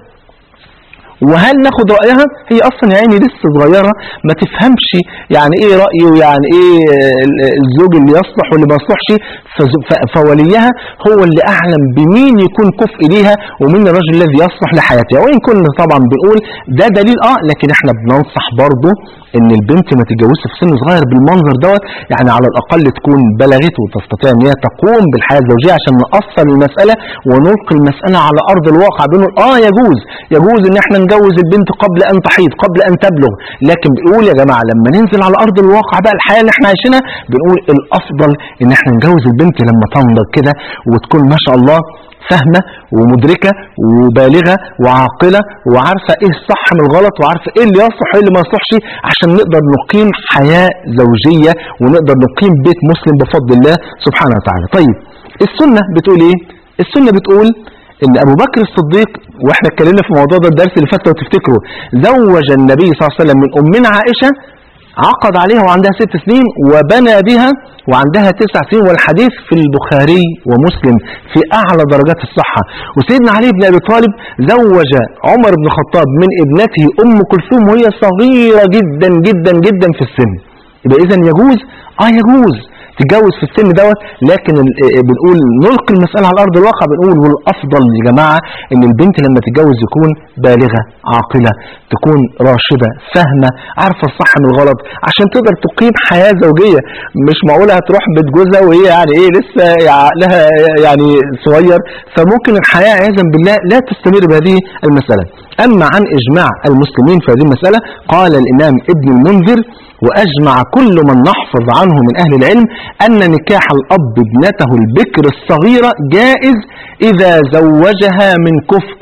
وهل ناخد رأيها؟ هي أصلا يعني لسه صغيرة ما تفهمش يعني إيه رأي ويعني إيه الزوج اللي يصلح واللي ما يصلحش، فوليها هو اللي أعلم بمين يكون كفء ليها ومين الرجل الذي يصلح لحياتها. وإن كنا طبعا بنقول ده دليل آه لكن إحنا بننصح برضه إن البنت ما تتجوزش في سن صغير بالمنظر دوت، يعني على الأقل تكون بلغت وتستطيع إن هي تقوم بالحياة الزوجية عشان نأصل المسألة ونلقي المسألة على أرض الواقع. بنقول آه يجوز يجوز إن إحنا نجوز البنت قبل أن تحيض قبل أن تبلغ، لكن بنقول يا جماعة لما ننزل على أرض الواقع بقى الحياة اللي إحنا عايشينها، بنقول الأفضل إن إحنا نجوز البنت لما تنضج كده وتكون ما شاء الله فاهمة ومدركة وبالغة وعاقلة وعارفة ايه الصح من الغلط وعارفة ايه اللي يصلح وايه اللي ما يصلحش، عشان نقدر نقيم حياة زوجية ونقدر نقيم بيت مسلم بفضل الله سبحانه وتعالى. طيب السنة بتقول ايه؟ السنة بتقول ان ابو بكر الصديق، واحنا اتكلمنا في الموضوع ده الدرس اللي فات لو تفتكروا، زوج النبي صلى الله عليه وسلم من امنا عائشة، عقد عليها وعندها ست سنين وبنى بها وعندها تسع سنين، والحديث في البخاري ومسلم في أعلى درجات الصحة. وسيدنا علي بن أبي طالب زوج عمر بن الخطاب من ابنته أم كلثوم وهي صغيرة جدا جدا جدا في السن، يبقى اذا يجوز اه يجوز تتجوز في السن دوت، لكن بنقول نلقي المسألة على أرض الواقع، بنقول والأفضل يا جماعة إن البنت لما تتجوز يكون بالغة عاقلة، تكون راشدة فاهمة عارفة الصح من الغلط، عشان تقدر تقيم حياة زوجية. مش معقولة هتروح بيت جوزها وهي يعني إيه لسه عقلها يعني صغير، فممكن الحياة عياذا بالله لا تستمر بهذه المسألة. أما عن إجماع المسلمين في هذه المسألة، قال الإمام ابن المنذر: وأجمع كل من نحفظ عنه من أهل العلم أن نكاح الأب ابنته البكر الصغيرة جائز إذا زوجها من كفء.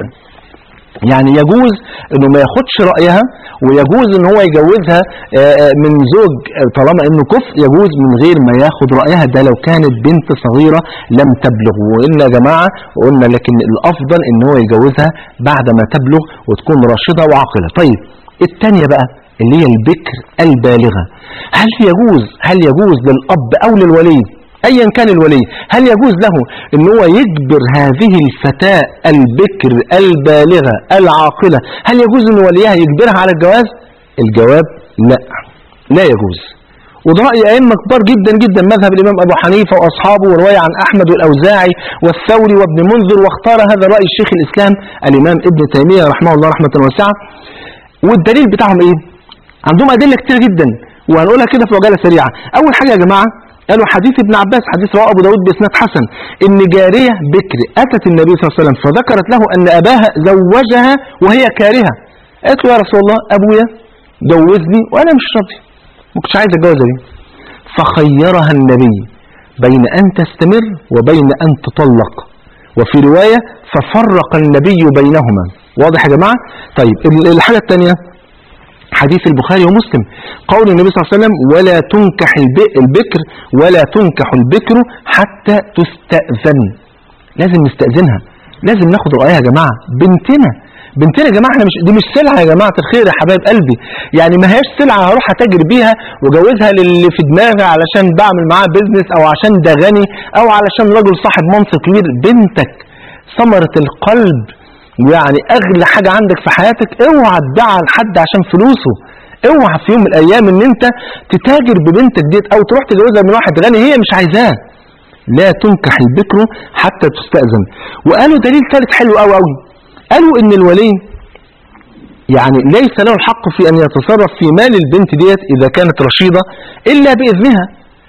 يعني يجوز أنه ما ياخدش رأيها، ويجوز أنه هو يجوزها من زوج طالما أنه كفء، يجوز من غير ما ياخد رأيها، ده لو كانت بنت صغيرة لم تبلغ. وقلنا يا جماعة وقلنا لكن الأفضل أنه هو يجوزها بعد ما تبلغ وتكون راشدة وعاقلة. طيب الثانية بقى اللي هي البكر البالغة، هل يجوز هل يجوز للأب أو للولي أيا كان الولي، هل يجوز له أن هو يجبر هذه الفتاة البكر البالغة العاقلة، هل يجوز أن وليها يجبرها على الجواز؟ الجواب لا، لا يجوز. وده رأي أئمة كبار جدا جدا، مذهب الإمام أبو حنيفة وأصحابه، ورواية عن أحمد والأوزاعي والثوري وابن منذر، واختار هذا رأي الشيخ الإسلام الإمام ابن تيمية رحمه الله رحمة واسعة. والدليل بتاعهم إيه؟ عندهم أدلة كتير جدا وهنقولها كده في عجالة سريعة. أول حاجة يا جماعة قالوا حديث ابن عباس، حديث رواه أبو داود بإسناد حسن، إن جارية بكر أتت النبي صلى الله عليه وسلم فذكرت له أن أباها زوجها وهي كارهة. قالت له: يا رسول الله أبويا جوزني وأنا مش راضي، ما كنتش عايز أتجوزها دي. فخيرها النبي بين أن تستمر وبين أن تطلق، وفي رواية ففرق النبي بينهما. واضح يا جماعة؟ طيب الحاجة الثانية حديث البخاري ومسلم، قول النبي صلى الله عليه وسلم: ولا تنكح البكر ولا تنكح البكر حتى تستأذن. لازم نستأذنها، لازم ناخد رأيها يا جماعة. بنتنا بنتنا يا جماعة، احنا مش دي مش سلعة يا جماعة الخير يا حبايب قلبي، يعني ما هياش سلعة هروح اتاجر بيها وجوزها للي في دماغي علشان بعمل معاه بيزنس او عشان ده غني او علشان رجل صاحب منصب كبير. بنتك ثمرة القلب، يعني اغلى حاجة عندك في حياتك. اوعى تدعى لحد عشان فلوسه، اوعى في يوم من الايام ان انت تتاجر ببنتك ديت او تروح تجوزها من واحد غني هي مش عايزاه. لا تنكح البكر حتى تستأذن. وقالوا دليل ثالث حلو قوي قوي، قالوا ان الولي يعني ليس له الحق في ان يتصرف في مال البنت ديت اذا كانت رشيدة الا باذنها،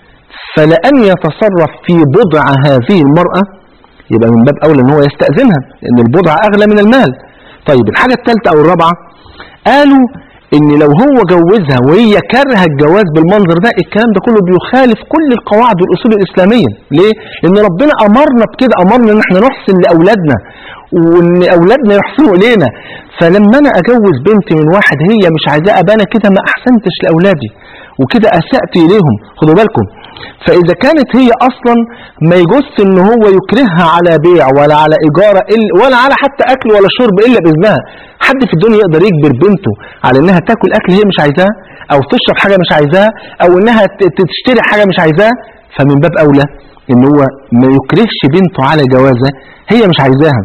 فلأن يتصرف في بضع هذه المرأة يبقى من باب أولى ان هو يستأذنها، لأن البضع أغلى من المال. طيب الحاجة الثالثة أو الرابعة، قالوا ان لو هو جوزها وهي كارهه الجواز بالمنظر ده، الكلام ده كله بيخالف كل القواعد والأصول الإسلامية. ليه؟ لأن ربنا أمرنا بكده، أمرنا ان احنا نحسن لأولادنا وان أولادنا يحسنوا إلينا. فلما أنا أجوز بنتي من واحد هي مش عايزاه، أبقى أنا كده ما أحسنتش لأولادي وكده أسأت إليهم. خدوا بالكم. فإذا كانت هي أصلا ما يجوز إن هو يكرهها على بيع ولا على إيجار ولا على حتى أكل ولا شرب إلا بإذنها. حد في الدنيا يقدر يجبر بنته على إنها تاكل أكل هي مش عايزاه، أو تشرب حاجة مش عايزاه، أو إنها تشتري حاجة مش عايزاه؟ فمن باب أولى إن هو ما يكرهش بنته على جوازة هي مش عايزاها.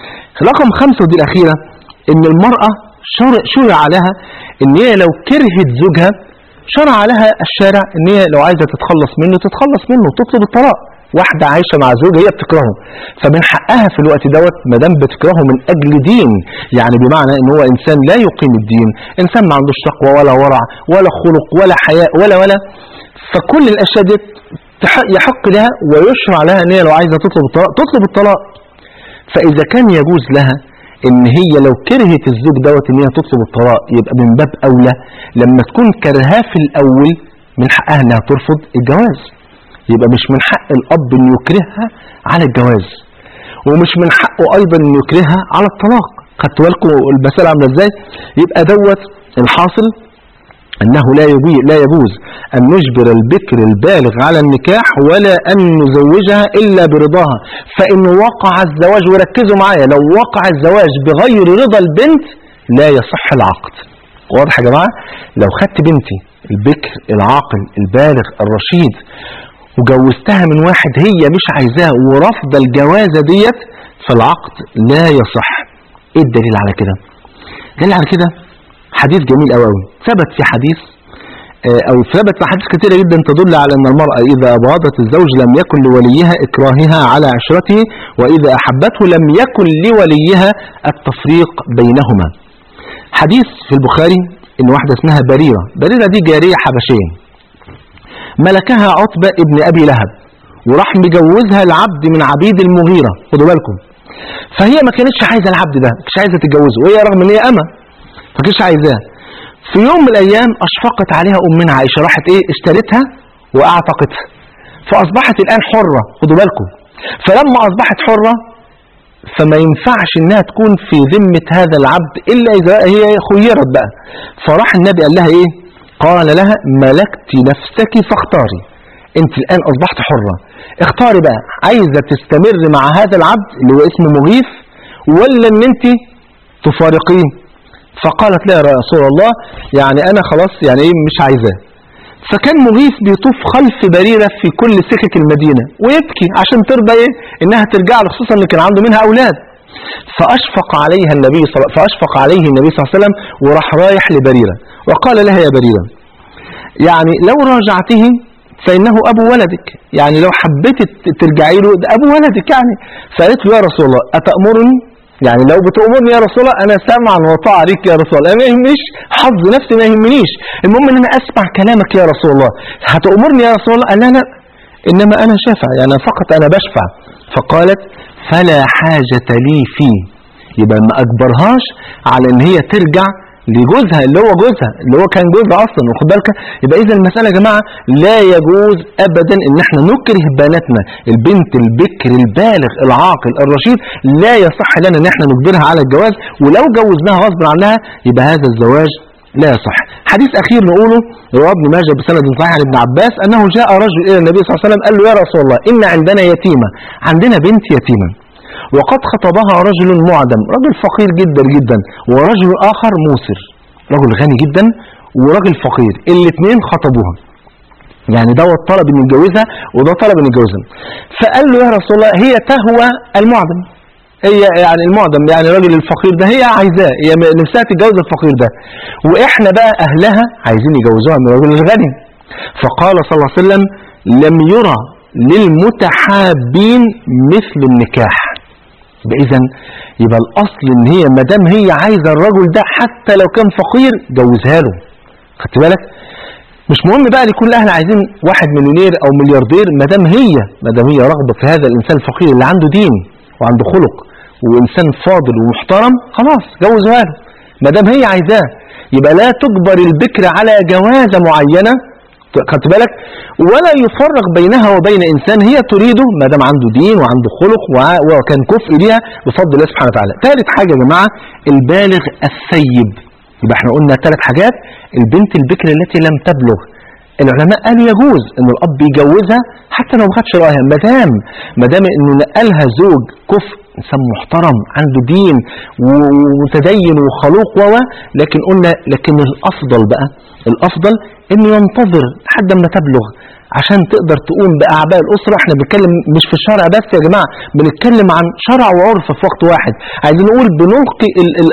رقم خمسة ودي الأخيرة، إن المرأة شرع لها إن هي لو كرهت زوجها شرع لها الشارع ان هي لو عايزه تتخلص منه تتخلص منه وتطلب الطلاق. واحده عايشه مع زوجها هي بتكرهه، فمن حقها في الوقت دوت ما دام بتكرهه من اجل دين، يعني بمعنى ان هو انسان لا يقيم الدين، انسان ما عندوش تقوى ولا ورع ولا خلق ولا حياء ولا ولا فكل الاشياء دي يحق لها ويشرع لها ان هي لو عايزه تطلب الطلاق تطلب الطلاق. فاذا كان يجوز لها ان هي لو كرهت الزوج دوت ان هي تطلب الطلاق، يبقى من باب اولى لما تكون كرهاه في الاول من حقها انها ترفض الجواز. يبقى مش من حق الاب ان يكرهها على الجواز، ومش من حقه ايضا ان يكرهها على الطلاق. خدتوا بالكم المساله عامله ازاي؟ يبقى دوت الحاصل انه لا يجوز لا يجوز ان نجبر البكر البالغ على النكاح ولا ان نزوجها الا برضاها. فان وقع الزواج، وركزوا معايا، لو وقع الزواج بغير رضا البنت لا يصح العقد. واضح يا جماعه؟ لو خدت بنتي البكر العاقل البالغ الرشيد وجوزتها من واحد هي مش عايزاه ورفض الجوازه ديت، فالعقد لا يصح. ايه الدليل على كده؟ الدليل على كده حديث جميل قوي قوي، ثبت في حديث أو ثبت أحاديث كثيرة جدا تدل على أن المرأة إذا أبغضت الزوج لم يكن لوليها إكراهها على عشرته، وإذا أحبته لم يكن لوليها التفريق بينهما. حديث في البخاري إن واحدة اسمها بريرة، بريرة دي جارية حبشية ملكها عتبة ابن أبي لهب، وراح مجوزها العبد من عبيد المغيرة، خدوا بالكم. فهي ما كانتش عايزة العبد ده، مش عايزة تتجوزه، وهي رغم ان هي أمة فكانتش عايزاه. في يوم من الأيام أشفقت عليها أمنا عائشة، راحت إيه اشترتها وأعتقتها، فأصبحت الآن حرة، خدوا بالكم. فلما أصبحت حرة فما ينفعش إنها تكون في ذمة هذا العبد إلا إذا هي خيرت بقى. فراح النبي قال لها إيه؟ قال لها ملكت نفسك فاختاري، أنت الآن أصبحت حرة، اختاري بقى، عايزة تستمر مع هذا العبد اللي هو اسمه مغيث ولا إن أنت تفارقيه؟ فقالت لا يا رسول الله، يعني أنا خلاص يعني إيه مش عايزاه. فكان مغيث بيطوف خلف بريرة في كل سكك المدينة ويبكي عشان ترضى إيه إنها ترجع له، خصوصا إن كان عنده منها أولاد. فأشفق عليها النبي صل... فأشفق عليه النبي صلى الله عليه وسلم وراح رايح لبريرة وقال لها يا بريرة، يعني لو راجعته فإنه أبو ولدك، يعني لو حبيت ترجعي له ده أبو ولدك يعني. فقالت له يا رسول الله أتأمرني؟ يعني لو بتأمرني يا رسول الله أنا سامعا وطاعا عليك يا رسول الله، أنا ما يهمنيش حظ نفسي، ما يهمنيش، المهم إن أنا أسمع كلامك يا رسول الله. هتأمرني يا رسول الله؟ قال لا إنما أنا شافع، يعني فقط أنا بشفع. فقالت فلا حاجة لي فيه، يبقى ما أجبرهاش على إن هي ترجع لجوزها اللي هو جوزها اللي هو كان جوزها اصلا، واخد بالك. يبقى اذا المساله يا جماعه لا يجوز ابدا ان احنا نكره بناتنا، البنت البكر البالغ العاقل الرشيد لا يصح لنا ان احنا نجبرها على الجواز، ولو جوزناها غصب عنها يبقى هذا الزواج لا يصح. حديث اخير نقوله رواه ابن ماجه بسند صحيح عن ابن عباس انه جاء رجل الى النبي صلى الله عليه وسلم قال له يا رسول الله ان عندنا يتيمه، عندنا بنت يتيمه وقد خطبها رجل معدم، رجل فقير جدا جدا، ورجل آخر موسر، رجل غني جدا ورجل فقير، الاثنين خطبوها، يعني ده طلب ان يتجوزها وده طلب ان يتجوزها. فقال له يا رسول الله هي تهوى المعدم، هي يعني المعدم يعني الراجل الفقير ده هي عايزاه، هي نفسها تتجوز الفقير ده، واحنا بقى اهلها عايزين يجوزوها من الراجل الغني. فقال صلى الله عليه وسلم لم يرى للمتحابين مثل النكاح. إذا يبقى الأصل إن هي ما دام هي عايزة الرجل ده حتى لو كان فقير جوزها له، خدت بالك؟ مش مهم بقى يكون الأهل عايزين واحد مليونير أو ملياردير، ما دام هي ما دام هي راغبة في هذا الإنسان الفقير اللي عنده دين وعنده خلق وإنسان فاضل ومحترم، خلاص جوزها له ما دام هي عايزاه. يبقى لا تجبر البكر على جوازة معينة، خدت بالك، ولا يفرق بينها وبين إنسان هي تريده ما دام عنده دين وعنده خلق وكان كفء ليها بفضل الله سبحانه وتعالى. ثالث حاجة يا جماعة البالغ الثيب. يبقى احنا قلنا ثلاث حاجات، البنت البكر التي لم تبلغ، العلماء قالوا يجوز ان الاب يجوزها حتى لو ما خدش رايها ما دام ما دام انه نقلها زوج كفء انسان محترم عنده دين ومتدين وخلوق و لكن قلنا لكن الافضل بقى الافضل انه ينتظر لحد ما تبلغ عشان تقدر تقوم باعباء الاسره. احنا بنتكلم مش في الشرع بس يا جماعه، بنتكلم عن شرع وعرف في وقت واحد. عايزين نقول بنلقي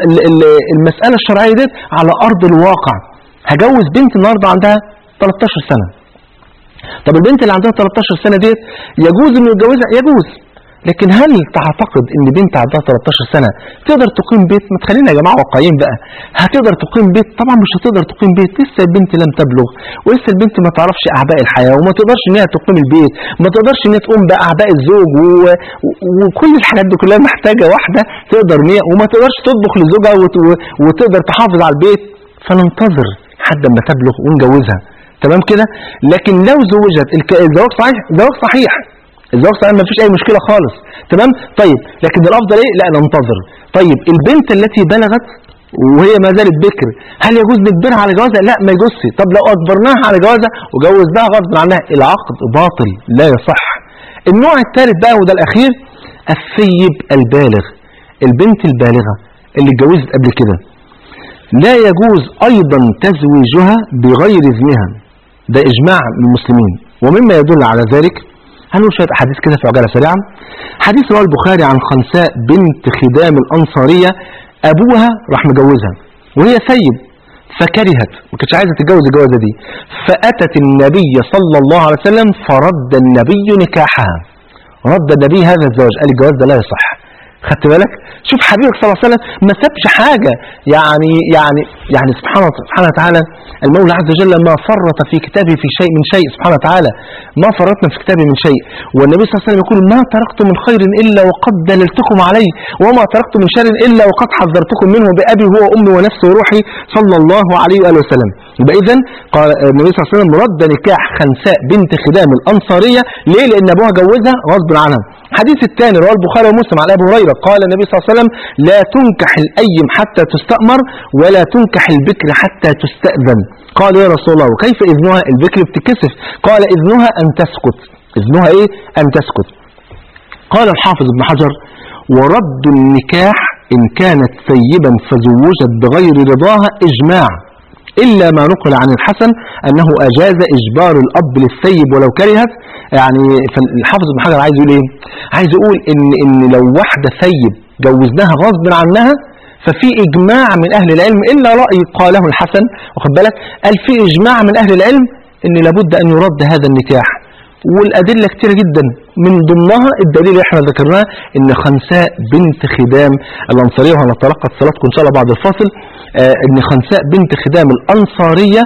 المساله الشرعيه دي على ارض الواقع. هجوز بنت النهارده عندها ثلاثتاشر سنة، طب البنت اللي عندها ثلاثتاشر سنة ديت يجوز انه يتجوزها؟ يجوز، لكن هل تعتقد ان بنت عندها ثلاثتاشر سنة تقدر تقيم بيت؟ ما تخلينا يا جماعه واقعيين بقى، هتقدر تقيم بيت؟ طبعا مش هتقدر تقيم بيت، لسه البنت لم تبلغ ولسه البنت ما تعرفش اعباء الحياه وما تقدرش ان هي تقيم البيت، ما تقدرش ان هي تقوم باعباء الزوج و... و... وكل الحاجات دي كلها محتاجه واحده تقدر ان هي، وما تقدرش تطبخ لزوجها وت... وتقدر تحافظ على البيت. فننتظر لحد ما تبلغ ونجوزها، تمام كده. لكن لو زوجت الزواج صحيح، الزواج صحيح الزواج صحيح ما فيش اي مشكله خالص، تمام. طيب لكن الافضل ايه؟ لا ننتظر. طيب البنت التي بلغت وهي ما زالت بكر هل يجوز نجبرها على جوازها؟ لا ما يجوزش. طب لو اجبرناها على جوازها وجوزناها غصب عنها العقد باطل لا يصح. النوع الثالث بقى وده الاخير الثيب البالغ، البنت البالغه اللي اتجوزت قبل كده لا يجوز ايضا تزويجها بغير اذنها، ده اجماع من المسلمين. ومما يدل على ذلك هنقول شويه احاديث كده في عجاله سريعا. حديث رواه البخاري عن خنساء بنت خدام الانصاريه، ابوها راح مجوزها وهي ثيب، فكرهت، ما كانتش عايزة تتجوز الجوازة دي، فأتت النبي صلى الله عليه وسلم فرد النبي نكاحها، رد النبي هذا الزواج، قال الجواز ده لا يصح. خدت بالك؟ شوف حبيبك صلى الله عليه وسلم ما سابش حاجة، يعني يعني يعني سبحانه سبحانه وتعالى المولى عز وجل ما فرط في كتابه في شيء من شيء، سبحانه وتعالى ما فرطنا في كتابه من شيء. والنبي صلى الله عليه وسلم يقول ما تركت من خير إلا وقد دللتكم عليه، وما تركت من شر إلا وقد حذرتكم منه بأبي هو أمي ونفسي وروحي صلى الله عليه وآله وسلم. يبقى إذن قال النبي صلى الله عليه وسلم رد نكاح خنساء بنت خدام الأنصارية. ليه؟ لأن أبوها جوزها غصب عنها. الحديث الثاني رواه البخاري ومسلم على أبي هريرة قال النبي صلى الله عليه وسلم لا تنكح الأيم حتى تستأمر ولا تنكح البكر حتى تستأذن. قال يا رسول الله وكيف إذنها؟ البكر بتكسف. قال إذنها أن تسكت. إذنها إيه؟ أن تسكت. قال الحافظ ابن حجر ورد النكاح إن كانت ثيبا فزوجت بغير رضاها إجماع، إلا ما نقل عن الحسن أنه أجاز إجبار الأب للثيب ولو كرهت. يعني الحافظ ابن حجر عايز يقول إيه؟ عايز يقول إن, إن لو واحدة ثيب جوزناها غصب عنها ففي إجماع من أهل العلم، إلا رأي قاله الحسن، واخد بالك؟ قال في إجماع من أهل العلم إن لابد أن يرد هذا النكاح، والأدلة كتير جدا، من ضمنها الدليل اللي احنا ذكرناه إن خنساء بنت خدام الأنصارية، وهنتلقى صلاتكم إن شاء الله بعد الفاصل، آه إن خنساء بنت خدام الأنصارية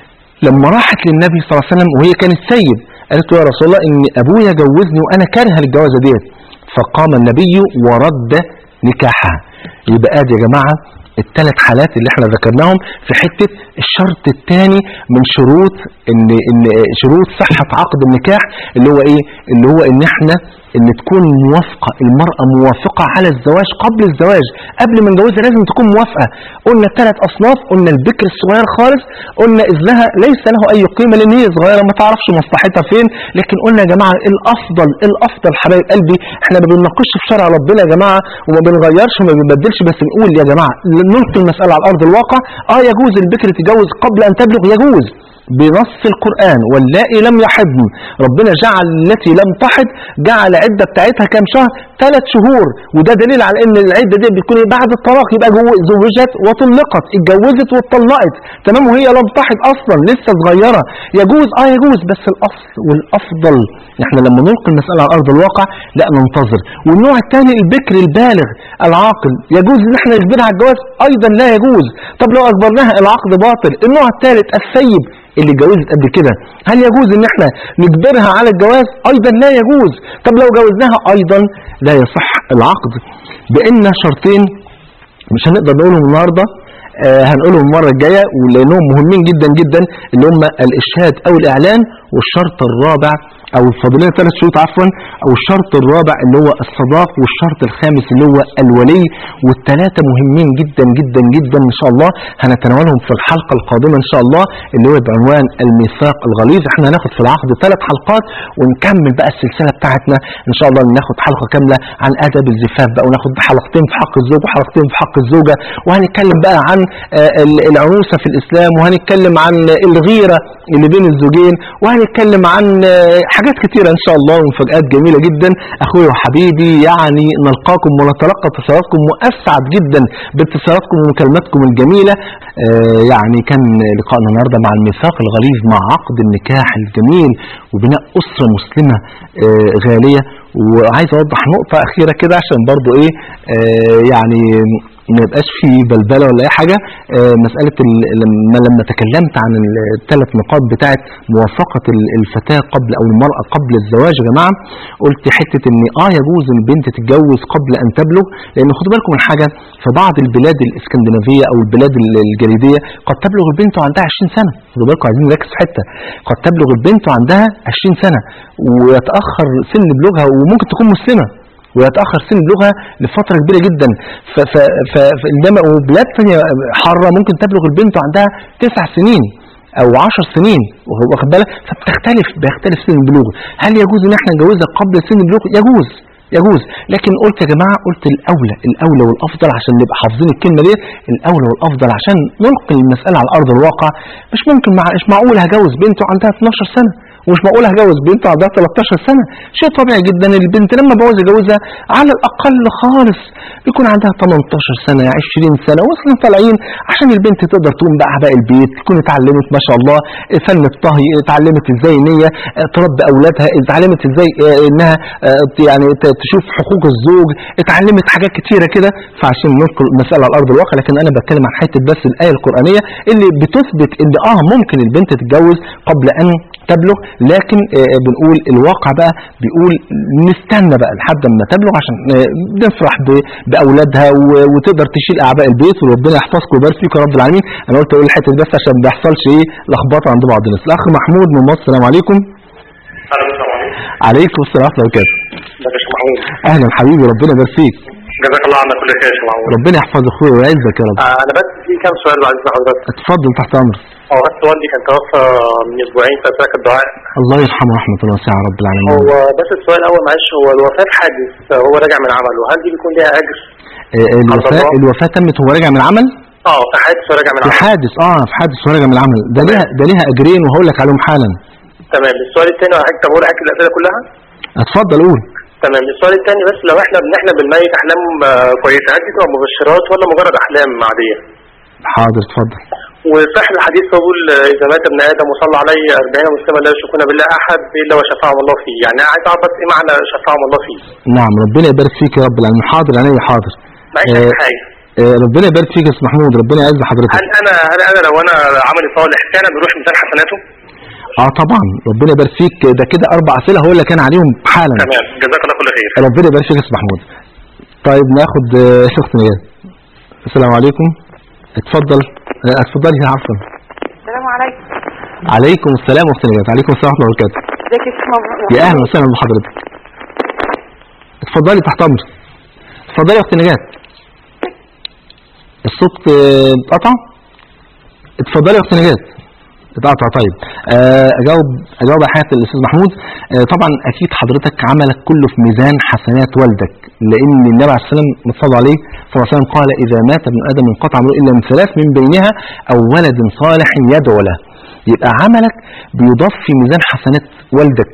لما راحت للنبي صلى الله عليه وسلم وهي كانت ثيب قالت له يا رسول الله إن أبويا جوزني وأنا كارهة الجوازة ديت، فقام النبي ورد نكاحها. يبقى ادي يا جماعة الثلاث حالات اللي احنا ذكرناهم في حتة الشرط الثاني من شروط ان ان شروط صحة عقد النكاح، اللي هو ايه؟ اللي هو ان احنا ان تكون موافقة المرأة موافقة على الزواج قبل الزواج، قبل ما نجوزها لازم تكون موافقة. قلنا ثلاث اصناف، قلنا البكر الصغير خالص، قلنا اذنها ليس له اي قيمة لان هي صغيرة ما تعرفش مصلحتها فين، لكن قلنا يا جماعة الافضل الافضل حبايب قلبي احنا ما بنناقش في شرع ربنا يا جماعة وما بنغيرش وما بنبدلش، بس نقول يا جماعة نلقي المسألة على ارض الواقع. اه يجوز البكر تتجوز قبل ان تبلغ، يجوز بنص القرآن واللائي لم يحضن، ربنا جعل التي لم تحض جعل عدة بتاعتها كام شهر؟ ثلاث شهور، وده دليل على ان العدة دي بتكون بعد الطلاق، يبقى زوجت وطلقت، اتجوزت واتطلقت، تمام، وهي لم تحض اصلا لسه صغيرة، يجوز اه يجوز، بس الاصل والافضل احنا لما نلقي المسألة على ارض الواقع لا ننتظر. والنوع الثاني البكر البالغ العاقل، يجوز ان احنا نجبرها على الجواز؟ ايضا لا يجوز. طب لو اجبرناها العقد باطل. النوع الثالث الثيب اللي جوزت قبل كده، هل يجوز ان احنا نجبرها على الجواز؟ ايضا لا يجوز. طب لو جوزناها ايضا لا يصح العقد. بان شرطين مش هنقدر نقولهم النهارده، آه هنقولهم المره الجايه ولانهم مهمين جدا جدا، اللي هم الاشهاد او الاعلان، والشرط الرابع او الفاضلين ثلاث شروط عفوا، او الشرط الرابع اللي هو الصداق، والشرط الخامس اللي هو الولي. والثلاثه مهمين جدا جدا جدا ان شاء الله، هنتناولهم في الحلقه القادمه ان شاء الله اللي هو بعنوان الميثاق الغليظ. احنا هناخد في العقد ثلاث حلقات ونكمل بقى السلسله بتاعتنا ان شاء الله، ناخد حلقه كامله عن ادب الزفاف بقى، وناخد حلقتين في حق الزوج وحلقتين في حق الزوجه، وهنتكلم بقى عن العنوسه في الاسلام، وهنتكلم عن الغيره اللي بين الزوجين، وهنتكلم عن حاجات كتيرة ان شاء الله ومفاجآت جميلة جدا. اخوي وحبيبي يعني نلقاكم ونتلقى اتصالاتكم، واسعد جدا باتصالاتكم ومكالماتكم الجميلة. آه يعني كان لقاءنا النهاردة مع الميثاق الغليظ، مع عقد النكاح الجميل وبناء اسرة مسلمة آه غالية. وعايز اوضح نقطة اخيرة كده عشان برضو ايه آه يعني ما يبقاش في بلبله ولا اي حاجه. آه مساله لما لما تكلمت عن الثلاث نقاط بتاعه موافقه الفتاه قبل او المراه قبل الزواج يا جماعه، قلت حته ان اه يجوز ان البنت تتجوز قبل ان تبلغ، لان خدوا بالكم من حاجه، في بعض البلاد الاسكندنافيه او البلاد الجليديه قد تبلغ البنت وعندها عشرين سنه. خدوا بالكم عايزين نركز في حته، قد تبلغ البنت وعندها عشرين سنه ويتاخر سن بلوغها، وممكن تكون مسلمه ويتأخر سن بلوغها لفترة كبيرة جدا. فإنما وبلاد ثانية حارة ممكن تبلغ البنت عندها تسع سنين أو عشر سنين، واخد بالك؟ فبتختلف بيختلف سن البلوغ. هل يجوز إن احنا نجوزها قبل سن البلوغ؟ يجوز يجوز، لكن قلت يا جماعة، قلت الأولى الأولى والأفضل عشان نبقى حافظين الكلمة دي، الأولى والأفضل عشان نلقي المسألة على أرض الواقع. مش ممكن مع مش معقول هجوز بنته عندها اتناشر سنة ومش معقول هجوز بنت عندها تلتاشر سنة. شيء طبيعي جدا البنت لما بعوز اجوزها على الاقل خالص يكون عندها تمنتاشر سنة عشرين سنة واصلا طالعين عشان البنت تقدر تقوم باعباء البيت، تكون اتعلمت ما شاء الله فن الطهي، اتعلمت ازاي ان هي تربي اولادها، اتعلمت ازاي انها يعني تشوف حقوق الزوج، اتعلمت حاجات كتيرة كده. فعشان ننقل المسألة على ارض الواقع، لكن انا بتكلم عن حته بس الايه القرآنية اللي بتثبت ان اه ممكن البنت تتجوز قبل ان تبلغ، لكن آه بنقول الواقع بقى بيقول نستنى بقى لحد ما تبلغ عشان آه نفرح باولادها وتقدر تشيل اعباء البيت، وربنا يحفظكم ويبارك فيكم يا رب العالمين. انا قلت اقول الحته دي بس عشان ما يحصلش ايه لخبطه عند بعض الناس. الاخ محمود من مصر، السلام عليكم. عليكم السلام ورحمه الله وبركاته. اهلا حبيبي، ربنا يبارك فيك. جزاك الله عنا كل خير يا معود. ربنا يحفظ اخويا ويعزك يا رب. آه انا بس في كام سؤال بعد اذن حضرتك. اتفضل تحت امرك. هو بس والدي كان توفى من اسبوعين فاتذكر الدعاء. الله يرحمه رحمه الله واسعه يا رب العالمين. هو بس السؤال الاول معلش، هو الوفاه في حادث هو راجع من عمله، هل دي بيكون ليها اجر؟ آه الوفاه الوفاه تمت وهو راجع من العمل؟ اه في حادث وراجع من العمل. في حادث اه في حادث وراجع من العمل، ده ليها ده ليها اجرين وهقول لك عليهم حالا. تمام. السؤال الثاني حضرتك، طب اقول حضرتك الاسئله كلها؟ اتفضل قول. تمام. السؤال الثاني بس، لو احنا بنحلم بالميت احلام كويسه هل دي تبقى مبشرات ولا مجرد احلام عاديه؟ حاضر اتفضل. وصحيح الحديث يقول اذا مات ابن ادم وصلى عليه أربعين مسلما لا يشركون بالله احد الا وشفعهم الله فيه، يعني عايز اعرف بس ايه معنى شفعهم الله فيه؟ نعم ربنا يبارك فيك يا رب العالمين. حاضر عينيا حاضر. معلش آه حاجه آه ربنا يبارك فيك يا استاذ محمود، ربنا يعز حضرتك. هل انا هل انا لو انا عملي صالح كان بيروح ميزان حسناته؟ اه طبعا ربنا يبارك فيك. ده كده اربع اسئله هقول لك انا عليهم حالا. تمام جزاك الله كل خير. ربنا يبارك فيك يا استاذ محمود. طيب ناخد شخص نيال. السلام عليكم. اتفضل. اتفضلي يا عفوا. السلام عليكم. عليكم السلام ورحمه الله. عليكم السلام ورحمه الله وبركاته. ازيك يا شيخ؟ يا اهلا وسهلا بحضرتك. اتفضلي تحت امرك. اتفضلي يا اخت نجاة. الصوت اتقطع؟ اتفضلي يا اخت نجاة. اتقطع. طيب اجاوب اجاوب على حياه الاستاذ محمود. طبعا اكيد حضرتك عملك كله في ميزان حسنات والدك، لان النبي عليه الصلاه والسلام صلى عليه صلى الله عليه وسلم قال اذا مات ابن ادم انقطع عمله الا من ثلاث من بينها او ولد صالح يدعو له. يبقى عملك بيضاف في ميزان حسنات والدك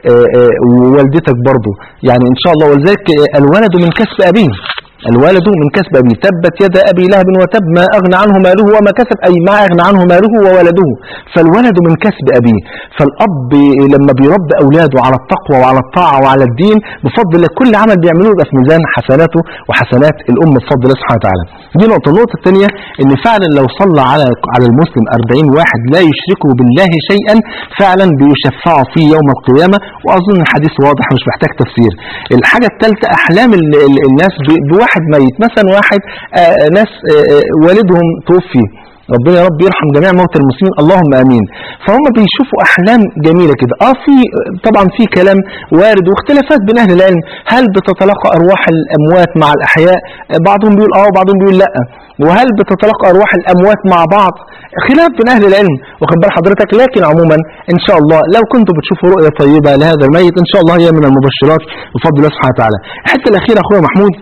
ووالدتك برضو، يعني ان شاء الله. ولذلك الولد من كسب ابيه، الولد من كسب أبيه. تبت يد أبي لهب وتب ما أغنى عنه ماله وما كسب، أي ما أغنى عنه ماله وولده. فالولد من كسب أبيه. فالأب لما بيربي أولاده على التقوى وعلى الطاعة وعلى الدين بفضل الله كل عمل بيعملوه يبقى في ميزان حسناته وحسنات الأم بفضل الله سبحانه وتعالى. دي نقطة. النقطة الثانية إن فعلا لو صلى على على المسلم أربعين واحد لا يشركوا بالله شيئا فعلا بيشفعوا فيه يوم القيامة، وأظن الحديث واضح مش محتاج تفسير. الحاجة الثالثة أحلام الناس بواحد واحد ميت، مثلا واحد آآ ناس آآ والدهم توفي، ربنا يا رب يرحم جميع موتى المسلمين اللهم امين. فهم بيشوفوا احلام جميله كده. اه في طبعا في كلام وارد واختلافات بين اهل العلم، هل بتتلاقى ارواح الاموات مع الاحياء؟ بعضهم بيقول اه وبعضهم بيقول لا. وهل بتتلاقى ارواح الاموات مع بعض؟ خلاف بين اهل العلم واخد بال حضرتك. لكن عموما ان شاء الله لو كنتوا بتشوفوا رؤيه طيبه لهذا الميت ان شاء الله هي من المبشرات بفضل الله سبحانه وتعالى. الحته الاخيره اخويا محمود،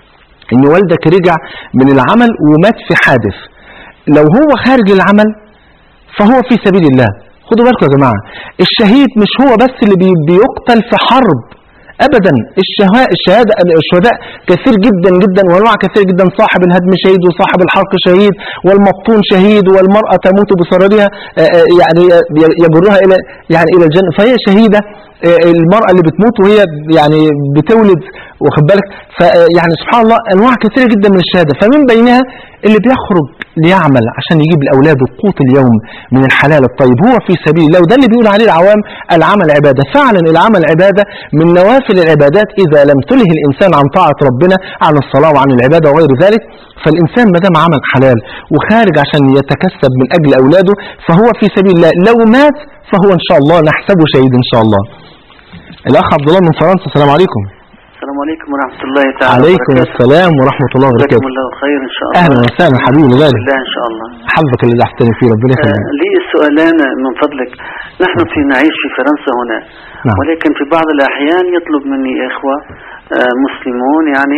ان والدك رجع من العمل ومات في حادث، لو هو خارج العمل فهو في سبيل الله. خدوا بالكم يا جماعة، الشهيد مش هو بس اللي بي بيقتل في حرب ابدا. الشهداء الشهادة الشهداء كثير جدا جدا وانواع كثير جدا. صاحب الهدم شهيد وصاحب الحرق شهيد والمبطون شهيد والمرأة تموت بسررها يعني يجرها الى يعني الى الجنة فهي شهيدة. المرأة اللي بتموت وهي يعني بتولد واخد بالك. فيعني سبحان الله انواع كثيرة جدا من الشهادة، فمن بينها اللي بيخرج ليعمل عشان يجيب لاولاده قوت اليوم من الحلال الطيب هو في سبيل الله. وده اللي بيقول عليه العوام العمل عبادة. فعلا العمل عبادة من نوافل العبادات اذا لم تله الانسان عن طاعة ربنا عن الصلاة وعن العبادة وغير ذلك. فالانسان ما دام عمل حلال وخارج عشان يتكسب من اجل اولاده فهو في سبيل الله. لو مات فهو ان شاء الله نحسبه شهيد ان شاء الله. الاخ عبد الله من فرنسا، السلام عليكم. السلام عليكم ورحمة الله تعالى عليكم وبركاته. السلام ورحمة الله وبركاته. جزاكم الله خير إن شاء الله. أهلا وسهلا حبيبي غالي. الله إن شاء الله. حظك اللي أحسن فيه ربنا يخليك. آه لي السؤالان من فضلك. نحن في نعيش في فرنسا هنا. نعم. ولكن في بعض الأحيان يطلب مني إخوة آه مسلمون يعني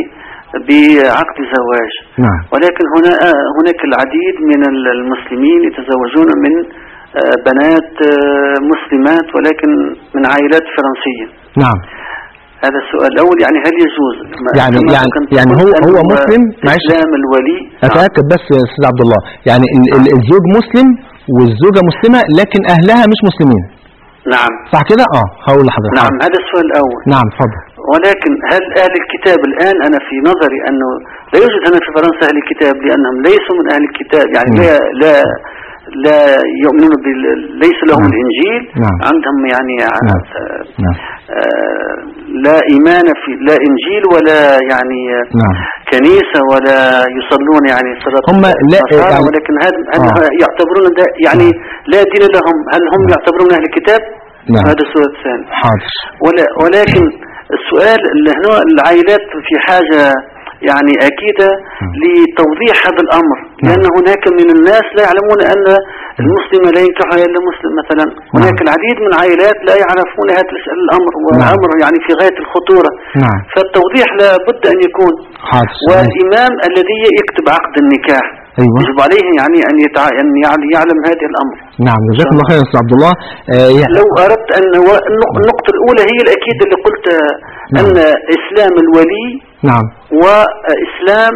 بعقد زواج. نعم. ولكن هنا آه هناك العديد من المسلمين يتزوجون من بنات مسلمات ولكن من عائلات فرنسية. نعم. هذا السؤال الأول، يعني هل يجوز يعني يعني يعني هو هو مسلم؟ إسلام الولي. أتأكد بس يا أستاذ عبد الله، يعني الزوج مسلم والزوجة مسلمة لكن أهلها مش مسلمين. نعم صح كده؟ اه هقول لحضرتك. نعم هذا السؤال الأول. نعم اتفضل. ولكن هل أهل الكتاب الآن، أنا في نظري أنه لا يوجد هنا في فرنسا أهل الكتاب لأنهم ليسوا من أهل الكتاب، يعني لا لا لا يؤمنون بال ليس لهم نعم. الإنجيل نعم. عندهم يعني نعم. نعم. آه لا إيمان في لا إنجيل ولا يعني نعم. كنيسة ولا يصلون يعني صلاة هم لا يعني ولكن هل, هل آه. يعتبرون يعني لا دين لهم، هل هم نعم. يعتبرون أهل الكتاب؟ نعم. هذا السؤال الثاني. حاضر. ولا ولكن السؤال اللي هنا العائلات في حاجة يعني أكيدة لتوضيح هذا الأمر، لأن هناك من الناس لا يعلمون أن المسلم لا ينكح إلا مسلم مثلا. هناك العديد من عائلات لا يعرفون هذا الأمر، والأمر يعني في غاية الخطورة. نعم. فالتوضيح لابد أن يكون. حاضر. والإمام الذي يكتب عقد النكاح أيوة. يجب عليه يعني أن يتع... أن يعلم هذا الأمر. نعم جزاك الله خير يا أستاذ عبد الله. آه يعني لو أردت أن النقطة الأولى هي الأكيد اللي قلت نعم. أن إسلام الولي نعم وإسلام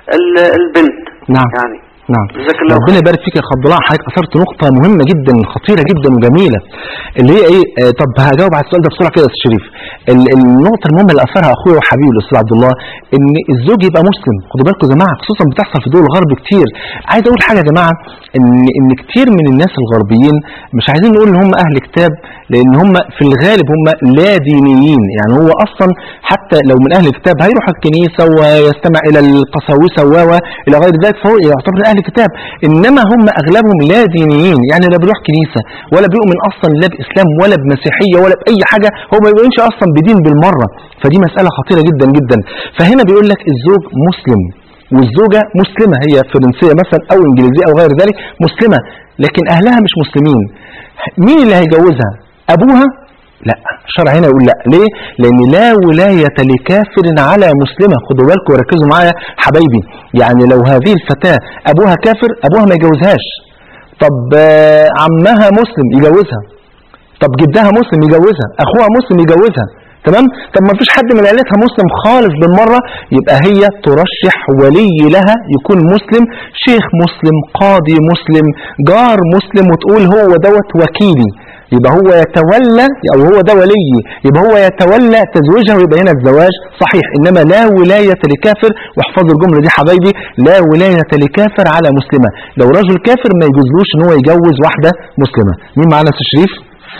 البنت نعم يعني نعم. ربنا يبارك فيك يا خالد الله، حضرتك اثرت نقطه مهمه جدا خطيره جدا وجميله اللي هي ايه. آه طب هجاوب على السؤال ده بسرعه كده يا استاذ شريف. النقطه المهمه اللي اثرها اخويا وحبيبي الاستاذ عبد الله ان الزوج يبقى مسلم. خدوا بالكم يا جماعه، خصوصا بتحصل في دول الغرب كتير. عايز اقول حاجه يا جماعه، ان ان كتير من الناس الغربيين مش عايزين نقول ان هم اهل كتاب، لان هم في الغالب هم لا دينيين. يعني هو اصلا حتى لو من اهل الكتاب هيروح الكنيسه ويستمع الى القساوسه و الى غير ذلك، فهو يعتبر اهل كتاب. انما هم اغلبهم لا دينيين، يعني لا بيروح كنيسه ولا بيؤمن اصلا لا باسلام ولا بمسيحيه ولا باي حاجه، هو ما بيؤمنش اصلا بدين بالمره. فدي مساله خطيره جدا جدا. فهنا بيقول لك الزوج مسلم والزوجه مسلمه، هي فرنسيه مثلا او انجليزيه او غير ذلك مسلمه، لكن اهلها مش مسلمين. مين اللي هيجوزها؟ ابوها؟ لا، الشرع هنا يقول لا. ليه؟ لان لا ولايه لكافر على مسلمه. خدوا بالكم وركزوا معايا حبايبي، يعني لو هذه الفتاه ابوها كافر ابوها ما يجوزهاش. طب عمها مسلم يجوزها، طب جدها مسلم يجوزها، اخوها مسلم يجوزها، تمام؟ طب ما فيش حد من عيلتها مسلم خالص بالمره، يبقى هي ترشح ولي لها يكون مسلم، شيخ مسلم، قاضي مسلم، جار مسلم، وتقول هو دوت وكيلي، يبقى هو يتولى او هو ده ولي، يبقى هو يتولى تزويجها، ويبقى هنا الزواج صحيح. انما لا ولايه لكافر، واحفظوا الجمله دي حبايبي، لا ولايه لكافر على مسلمه. لو رجل كافر ما يجوزلوش ان هو يجوز واحده مسلمه. مين معانا يا استاذ شريف؟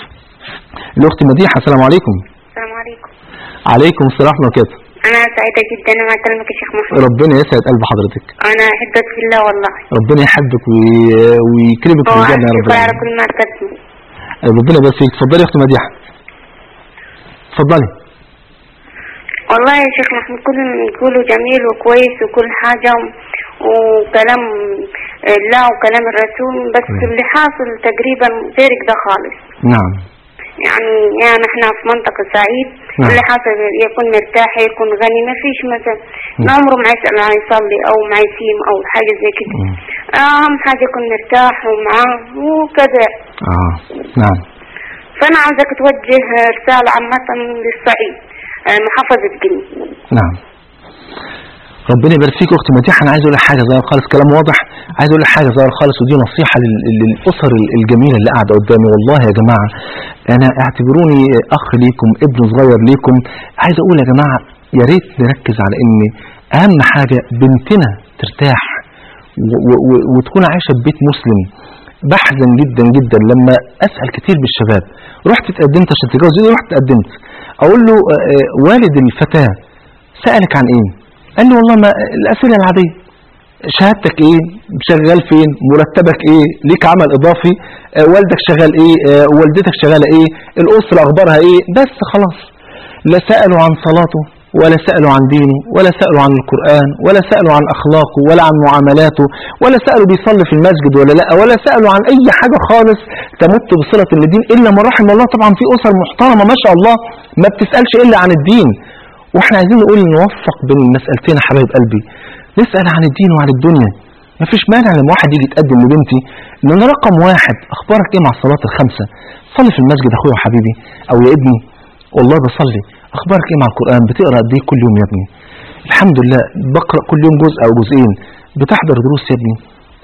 الاخت مديحه. السلام عليكم. السلام عليكم. عليكم السلام ورحمه الله وبركاته. انا سعيده جدا لما اكلمك يا شيخ محمد. ربنا يسعد قلب حضرتك. انا احبك في الله والله. ربنا يحبك ويكرمك في الجنه يا رب. على كل ما تقدم. ربنا يبارك فيك. اتفضلي يا اختي مديحه. اتفضلي. والله يا شيخ محمود كل يقولوا جميل وكويس وكل حاجه وكلام الله وكلام الرسول، بس م. اللي حاصل تقريبا غير كده خالص. نعم. يعني يعني احنا في منطقه سعيد. نعم. اللي حاصل يكون مرتاح يكون غني، ما فيش مثلا عمره ما يسال عن يصلي او ما يسيم او حاجه زي كده. اهم حاجه يكون مرتاح ومعاه وكذا. اه نعم. فانا عاوزك توجه رساله عامه للصعيد محافظه جني. نعم. ربنا يبارك فيك اختي مديحه. انا عايز اقول لك حاجه صغيره خالص، كلام واضح. عايز اقول لك حاجه صغيره خالص، ودي نصيحه للاسر الجميله اللي قاعده قدامي. والله يا جماعه انا اعتبروني اخ ليكم، ابن صغير ليكم. عايز اقول يا جماعه يا ريت نركز على ان اهم حاجه بنتنا ترتاح وتكون عايشه في بيت مسلم. بحزن جدا جدا لما اسال كتير بالشباب، رحت اتقدمت عشان تتجوز، رحت اتقدمت، اقول له والد الفتاه سالك عن ايه؟ قال لي والله ما الاسئله العاديه، شهادتك ايه؟ شغال فين؟ مرتبك ايه؟ ليك عمل اضافي؟ آه والدك شغال ايه؟ آه والدتك شغاله ايه؟ الاسره اخبارها ايه؟ بس خلاص. لا سالوا عن صلاته ولا سالوا عن دينه ولا سالوا عن القران ولا سالوا عن اخلاقه ولا عن معاملاته ولا سالوا بيصلي في المسجد ولا لا ولا سالوا عن اي حاجه خالص تمت بصله الدين الا من رحم الله. طبعا في اسر محترمه ما شاء الله ما بتسالش الا عن الدين. واحنا عايزين نقول نوفق بين المسألتين يا حبايب قلبي، نسأل عن الدين وعن الدنيا. مفيش مانع لما واحد يجي يتقدم لبنتي ان انا رقم واحد، اخبارك ايه مع الصلاه الخمسه؟ صلي في المسجد اخويا وحبيبي، او يا ابني والله بصلي. اخبارك ايه مع القران؟ بتقرا قد ايه كل يوم يا ابني؟ الحمد لله بقرا كل يوم جزء او جزئين. بتحضر دروس يا ابني؟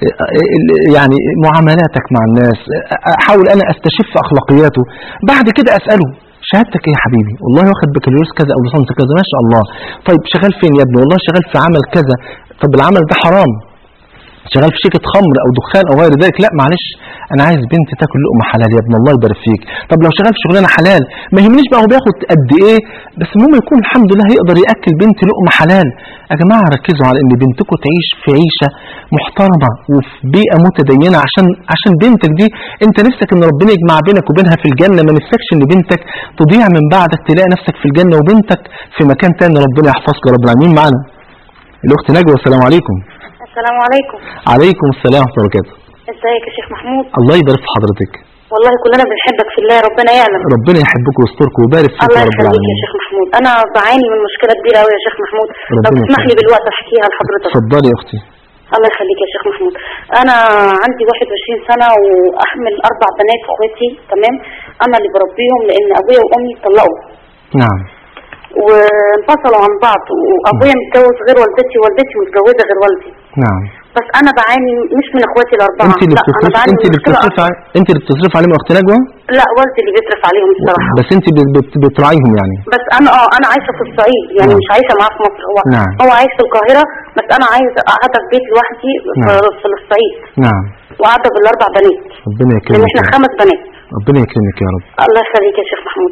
يعني معاملاتك مع الناس، احاول انا استشف اخلاقياته. بعد كده اساله شهادتك ايه يا حبيبي؟ والله واخد بكالوريوس كذا او ليسانس كذا، ما شاء الله. طيب شغال فين يا ابني؟ والله شغال في عمل كذا. طب العمل ده حرام؟ شغال في شركه خمر او دخان او غير ذلك؟ لا معلش، انا عايز بنتي تاكل لقمه حلال يا ابني، الله يبارك فيك. طب لو شغال في شغلانه حلال ما يهمنيش بقى هو بياخد قد ايه، بس المهم يكون الحمد لله هيقدر ياكل بنتي لقمه حلال. يا جماعه ركزوا على ان بنتكم تعيش في عيشه محترمه وفي بيئه متدينه، عشان عشان بنتك دي انت نفسك ان ربنا يجمع بينك وبينها في الجنه، ما نفسكش ان بنتك تضيع من بعدك، تلاقي نفسك في الجنه وبنتك في مكان تاني. ربنا يحفظك يا رب العالمين. معانا الاخت نجوى، السلام عليكم. السلام عليكم. عليكم السلام ورحمه الله وبركاته. ازيك يا شيخ محمود؟ الله يبارك في حضرتك. والله كلنا بنحبك في الله، ربنا يعلم. ربنا يحبك ويسترك ويبارك فيك الله يا رب يخليك العالمين. يا شيخ محمود، انا بعاني من مشكله كبيره قوي يا شيخ محمود، لو ربنا تسمح لي يخليك. بالوقت احكيها لحضرتك. اتفضلي يا اختي. الله يخليك يا شيخ محمود. انا عندي واحد وعشرين سنه واحمل اربع بنات اخواتي، تمام؟ انا اللي بربيهم لان ابويا وامي اتطلقوا. نعم. وانفصلوا عن بعض، وابويا متجوز غير والدتي ووالدتي متجوزه غير والدي. نعم. بس انا بعاني مش من اخواتي الاربعه، انت اللي لا انا بتصرف بعاني انت من اللي مشكله بتصرف ع- انت اللي بتصرف عليهم يا اخت نجوى؟ لا والدي اللي بيصرف عليهم الصراحه. بس انت بت- بت- بتراعيهم يعني. بس انا اه انا عايشه في الصعيد، يعني نعم. مش عايشه معاه في مصر. هو نعم. هو عايش في القاهره، بس انا عايز قاعده في بيت لوحدي في, نعم. في الصعيد، نعم. وقاعده بالاربع بنات، ربنا لان يكرمك احنا يا رب. خمس بنات. ربنا يكرمك يا رب. الله يخليك يا شيخ محمود.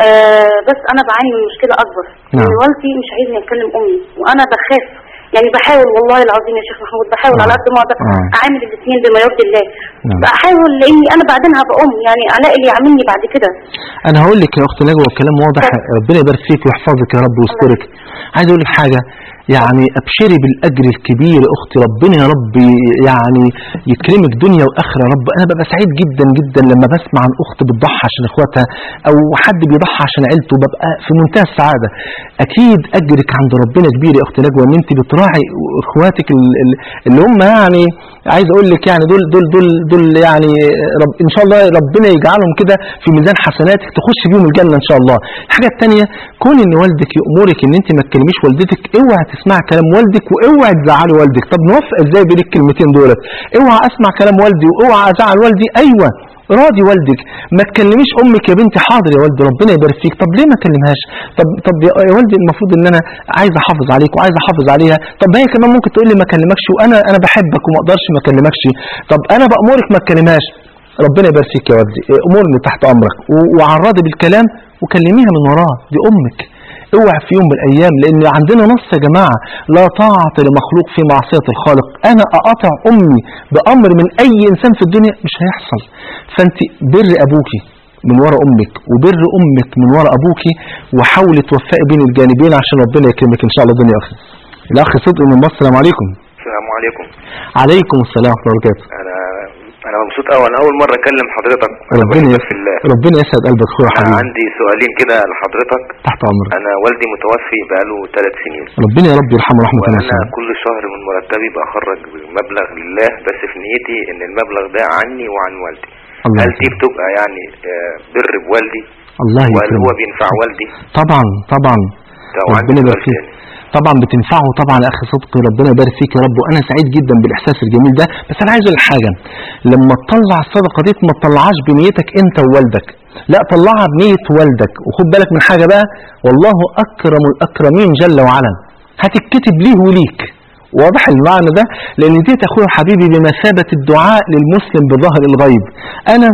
آه بس انا بعاني من مشكله اكبر، نعم. ان والدي مش عايزني اكلم امي، وانا بخاف. يعني بحاول والله العظيم يا شيخ محمود، بحاول آه. على قد ما اقدر آه. اعامل الاثنين بما يرضي الله. نعم. بحاول لاني انا بعدين هبقى ام، يعني الاقي اللي يعاملني بعد كده. انا هقول لك يا اخت نجوى الكلام واضح. ربنا يبارك فيك ويحفظك يا رب ويسترك. عايز اقول لك حاجه، يعني ابشري بالاجر الكبير يا اختي، ربنا يا رب يعني يكرمك دنيا واخره يا رب. انا ببقى سعيد جدا جدا لما بسمع عن اخت بتضحي عشان اخواتها، او حد بيضحي عشان عيلته، ببقى في منتهى السعاده. اكيد اجرك عند ربنا كبير يا اخت نجوى، ان انت بتراعي اخواتك ال- ال- اللي هم يعني عايز اقول لك يعني دول دول دول دول يعني رب ان شاء الله ربنا يجعلهم كده في ميزان حسناتك، تخش بيهم الجنه ان شاء الله. الحاجه الثانيه، كون ان والدك يامرك ان انت ما تكلميش والدتك، اوعى تسمع كلام والدك واوعى تزعلي والدك. طب نوفق ازاي بين الكلمتين دولت؟ اوعى اسمع كلام والدي واوعى ازعل والدي. ايوه راضي والدك. ما تكلميش امك يا بنتي، حاضر يا والدي ربنا يبارك فيك. طب ليه ما اكلمهاش؟ طب طب يا يا والدي المفروض ان انا عايز احافظ عليك وعايز احافظ عليها. طب هي كمان ممكن تقول لي ما اكلمكش وانا انا بحبك وما اقدرش ما اكلمكش. طب انا بامرك ما تكلمهاش. ربنا يبارك فيك يا والدي، امرني تحت امرك و- وعرضي بالكلام وكلميها من وراه، دي امك. اوعى في يوم من الايام، لان عندنا نص يا جماعه، لا طاعه لمخلوق في معصيه الخالق. انا اقاطع امي بامر من اي انسان في الدنيا مش هيحصل. فانت بر ابوكي من ورا امك وبر امك من ورا ابوكي، وحاولي توفقي بين الجانبين عشان ربنا يكرمك ان شاء الله. الدنيا اخي الاخ صدق من مصر، السلام عليكم. السلام عليكم. عليكم السلام ورحمه الله وبركاته. انا انا مبسوط قوي، انا اول مره اكلم حضرتك. ربنا بحبك في الله. ربنا يسعد قلبك اخويا انا حبيبي. عندي سؤالين كده لحضرتك. تحت امرك. انا والدي متوفي بقاله ثلاث سنين، ربنا يا رب يرحمه رحمه وانا واسعه. كل شهر من مرتبي بخرج مبلغ لله، بس في نيتي ان المبلغ ده عني وعن والدي. الله هل دي يكرمك. بتبقى يعني آه، بر بوالدي؟ الله وهل هو يكرمك. بينفع والدي؟ طبعا طبعا. ده وعندي ربنا يبارك سؤال فيك. تاني. طبعا بتنفعه طبعا يا اخي صدقي، ربنا يبارك فيك يا رب. وانا سعيد جدا بالاحساس الجميل ده. بس انا عايز اقول لك حاجه، لما تطلع الصدقه دي ما تطلعهاش بنيتك انت ووالدك، لا طلعها بنيه والدك. وخد بالك من حاجه بقى، والله اكرم الاكرمين جل وعلا، هتتكتب ليه وليك. واضح المعنى ده؟ لان دي يا اخويا حبيبي بمثابه الدعاء للمسلم بظهر الغيب. انا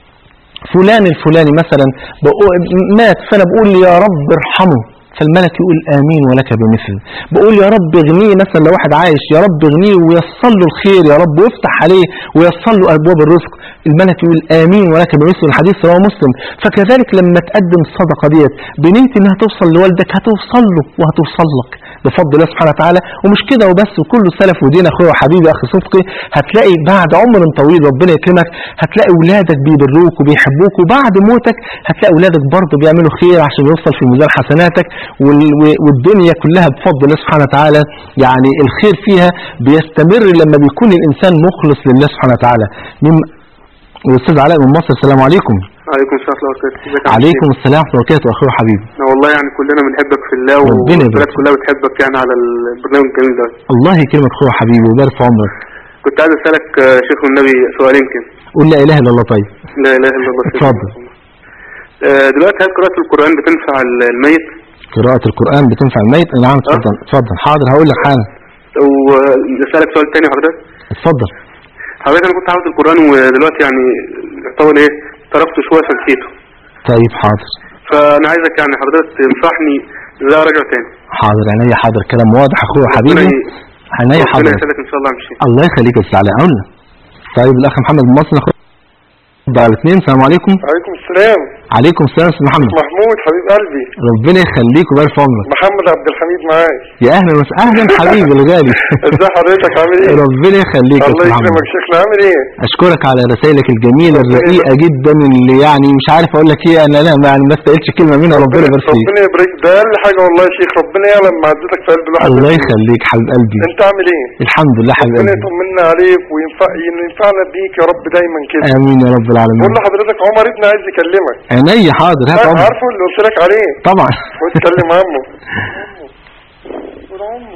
فلان الفلاني مثلا مات، فانا بقول يا رب ارحمه، فالملك يقول آمين ولك بمثل. بقول يا رب اغنيه، مثلا لو واحد عايش يا رب اغنيه ويصل له الخير يا رب، ويفتح عليه ويصل له أبواب الرزق، الملك يقول آمين ولك بمثل. الحديث رواه مسلم. فكذلك لما تقدم الصدقة ديت بنية انها توصل لوالدك، هتوصل له وهتوصل لك بفضل الله سبحانه وتعالى. ومش كده وبس، وكل سلف ودين اخويا وحبيبي اخي صدقي، هتلاقي بعد عمر طويل ربنا يكرمك، هتلاقي اولادك بيبروك وبيحبوك، وبعد موتك هتلاقي اولادك برضه بيعملوا خير عشان يوصل في ميزان حسناتك. والدنيا كلها بفضل الله سبحانه وتعالى يعني الخير فيها بيستمر لما بيكون الإنسان مخلص لله سبحانه وتعالى. من الأستاذ علاء من مصر، السلام عليكم. عليكم السلام ورحمة الله وبركاته. عليكم السلام ورحمة الله وبركاته أخوي حبيبي. والله يعني كلنا بنحبك في الله والبلد كلها بتحبك يعني على البرنامج الجميل ده. الله يكرمك أخوي حبيبي ويبارك في عمرك. كنت عايز أسألك شيخ النبي سؤالين كده. قول لا إله إلا الله. طيب لا إله إلا الله. اتفضل. دلوقتي هل قراءة القرآن بتنفع الميت؟ قراءة القرآن بتنفع الميت؟ نعم اتفضل اتفضل. حاضر هقول لك حالا. وأسألك سؤال تاني حضرتك. اتفضل. حضرتك أنا كنت عاوز القرآن ودلوقتي يعني طول إيه تركته شوية فنسيته. طيب حاضر. فأنا عايزك يعني حضرتك تنصحني إزاي أرجع تاني. حاضر عينيا حاضر. كلام واضح أخويا حبيبي. عينيا حاضر. ربنا يسعدك إن شاء الله. مشي. الله يخليك يا أستاذ علاء. أقول لك. طيب الأخ محمد من مصر ناخد على الاثنين. السلام عليكم. وعليكم السلام. عليكم السلام استاذ محمد. محمود حبيب قلبي. ربنا يخليك ويبارك في عمرك. محمد عبد الحميد معاي. يا اهلا وسهلا. اهلا حبيبي الغالي. ازي حضرتك عامل ايه؟ ربنا يخليك يا الله يكرمك. شكلي عامل ايه؟ اشكرك على رسائلك الجميله الرقيقه جدا اللي يعني مش عارف اقول لك ايه. انا لا يعني ما استقلتش كلمه منها. ربنا يبارك فيك. ربنا يبارك. ده اقل حاجه والله يا شيخ. ربنا يعلم معدتك في قلب الواحد. الله يخليك حبيب قلبي. انت عامل ايه؟ الحمد لله حبيب قلبي. ربنا يطمنا عليك وينفع ينفعنا بيك يا رب دايما كده. امين يا رب العالمين. قول لحضرتك عمر ابني عايز يكلمك. عينيا حاضر. هات عمر. عارفه اللي قلت لك عليه طبعا. واتكلم عمه. قول عمه.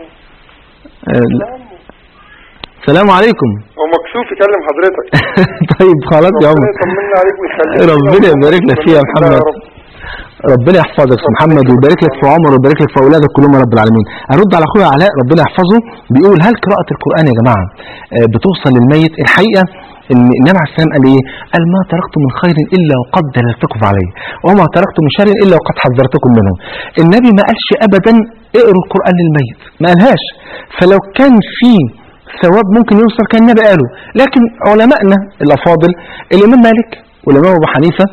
السلام عليكم. هو مكسوف يكلم حضرتك. طيب خلاص يا عمر. ربنا يطمنا عليك ويخليك. ربنا يبارك لك فيها يا محمد. ربنا يحفظك يا محمد ويبارك لك في عمر ويبارك لك في اولادك كلهم يا رب العالمين. ارد على اخويا علاء ربنا يحفظه بيقول هل قراءة القرآن يا جماعة بتوصل للميت؟ الحقيقة ان النبي عليه السلام قال ايه؟ قال ما تركت من خير الا وقد دللتكم عليه وما تركت من شر الا وقد حذرتكم منه. النبي ما قالش ابدا اقروا القرآن للميت، ما قالهاش. فلو كان في ثواب ممكن يوصل كان النبي قاله. لكن علمائنا الافاضل الامام مالك والامام ابو حنيفة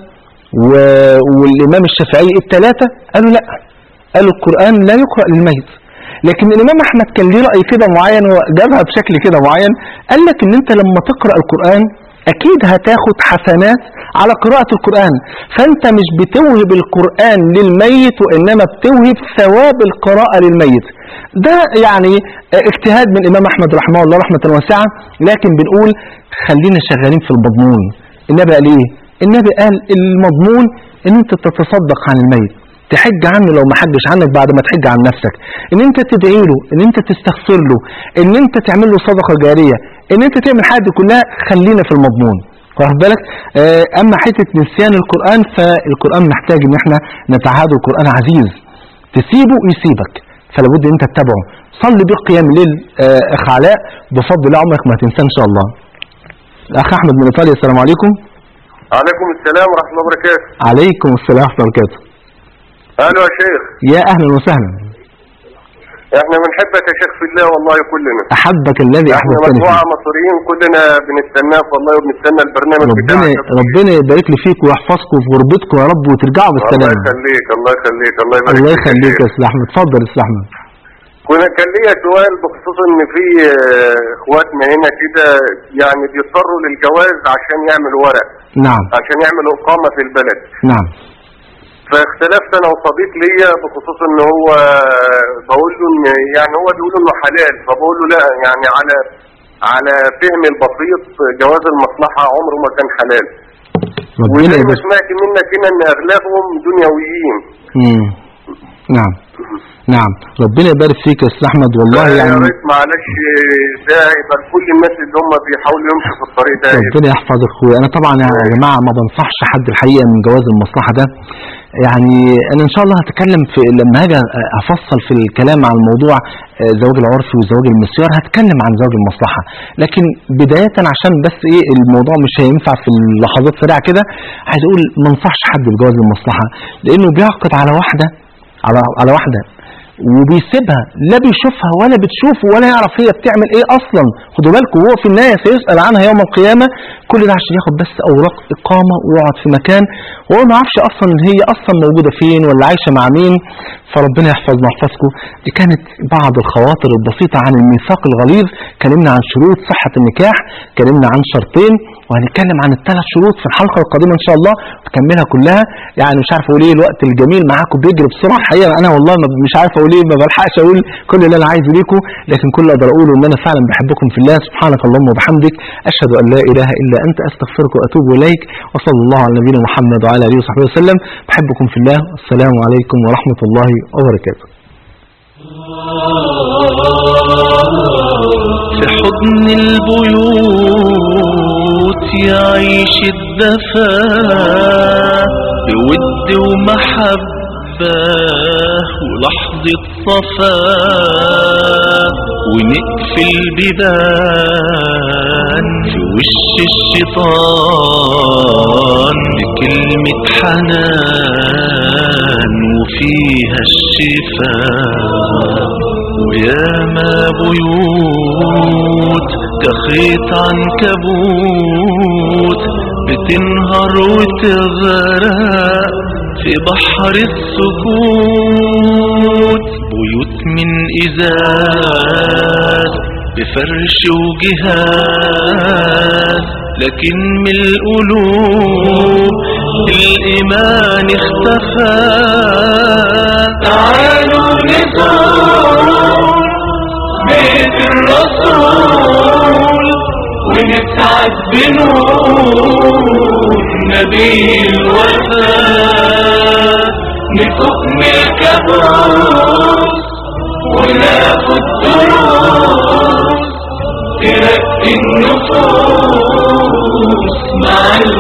والإمام الشافعي الثلاثة قالوا لا، قالوا القرآن لا يقرأ للميت. لكن الإمام أحمد كان ليه رأي كده معين وجابها بشكل كده معين. قال لك إن أنت لما تقرأ القرآن أكيد هتاخد حسنات على قراءة القرآن، فأنت مش بتوهب القرآن للميت وإنما بتوهب ثواب القراءة للميت. ده يعني اجتهاد من الإمام أحمد رحمه الله رحمة واسعة، لكن بنقول خلينا شغالين في المضمون. النبي قال إيه؟ النبي قال المضمون ان انت تتصدق عن الميت، تحج عنه لو ما حجش عنك بعد ما تحج عن نفسك، ان انت تدعي له، ان انت تستغفر له، ان انت تعمل له صدقة جارية، ان انت تعمل حاجة كلها. خلينا في المضمون. واخد بالك؟ اما حتة نسيان القرآن فالقرآن محتاج ان احنا نتعهد. القرآن عزيز، تسيبه يسيبك، فلا بد ان انت تتابعه. صلي بيه قيام الليل اخ علاء بفضل الله عمرك ما هتنساه ان شاء الله. الاخ احمد من ايطاليا السلام عليكم. عليكم السلام ورحمة الله وبركاته. عليكم السلام ورحمة الله وبركاته. أهلا يا شيخ. يا أهلا وسهلا. احنا بنحبك يا شيخ في الله والله كلنا. أحبك الذي أحببتني فيه. احنا مجموعة مصريين كلنا بنستناك والله وبنستنى البرنامج ربنا بتاعك. ربنا يبارك لي فيك ويحفظكم في غربتكم يا رب وترجعوا بالسلامة. الله يخليك الله يخليك الله يبارك الله يخليك يا أستاذ أحمد. اتفضل يا أستاذ أحمد. كنا كان ليا سؤال بخصوص ان في اخواتنا هنا كده يعني بيضطروا للجواز عشان يعملوا ورق. نعم. عشان يعملوا اقامة في البلد. نعم. فاختلفت انا وصديق ليا بخصوص ان هو بقول له ان يعني هو بيقول انه حلال، فبقول له لا يعني على على فهم البسيط جواز المصلحة عمره ما كان حلال. وزي ما سمعت منك هنا ان اغلبهم دنيويين. امم نعم نعم. ربنا يبارك فيك يا استاذ احمد والله يعني. يا ريت معلش ده يبقى لكل الناس اللي هم بيحاولوا يمشوا في الطريق ده. ربنا يحفظ اخويا. انا طبعا يا جماعه ما بنصحش حد الحقيقه من جواز المصلحه ده. يعني انا ان شاء الله هتكلم في لما هاجي افصل في الكلام عن موضوع زواج العرفي وزواج المسيار هتكلم عن زواج المصلحه. لكن بدايه عشان بس ايه الموضوع مش هينفع في اللحظات سريعه كده، عايز اقول ما انصحش حد بجواز المصلحه لانه بيعقد على واحده على على واحده وبيسيبها لا بيشوفها ولا بتشوفه ولا يعرف هي بتعمل ايه اصلا. خدوا بالكم، وهو في النهايه سيسأل عنها يوم القيامه. كل ده عشان ياخد بس اوراق اقامه ويقعد في مكان وهو ما يعرفش اصلا ان هي اصلا موجوده فين ولا عايشه مع مين. فربنا يحفظنا ويحفظكم. دي كانت بعض الخواطر البسيطه عن الميثاق الغليظ. اتكلمنا عن شروط صحه النكاح، اتكلمنا عن شرطين، وهنتكلم عن الثلاث شروط في الحلقه القادمه ان شاء الله نكملها كلها. يعني مش عارف اقول ايه، الوقت الجميل معاكم بيجري بسرعه الحقيقه. انا والله مش عارف اقول ايه، ما بلحقش اقول كل اللي انا عايزه ليكم، لكن كل اللي اقدر اقوله ان انا فعلا بحبكم في الله. سبحانك اللهم وبحمدك، اشهد ان لا اله الا انت، استغفرك واتوب اليك. وصلى الله على نبينا محمد وعلى اله وصحبه وسلم. بحبكم في الله. السلام عليكم ورحمه الله وبركاته. في حضن البيوت يعيش الدفا بود ومحبة ولحظة صفا، ونقفل بيبان في وش الشيطان بكلمة حنان وفيها الشفاء. وياما بيوت كخيط عنكبوت بتنهار وتغرق في بحر السكوت. بيوت من إزاز بفرش وجهاز، لكن من القلوب الإيمان اختفى. تعالوا نزور بيت الرسول ونسعد بنور نبي الوفاء. نفك من الكابوس وناخد دروس ترقي النفوس مع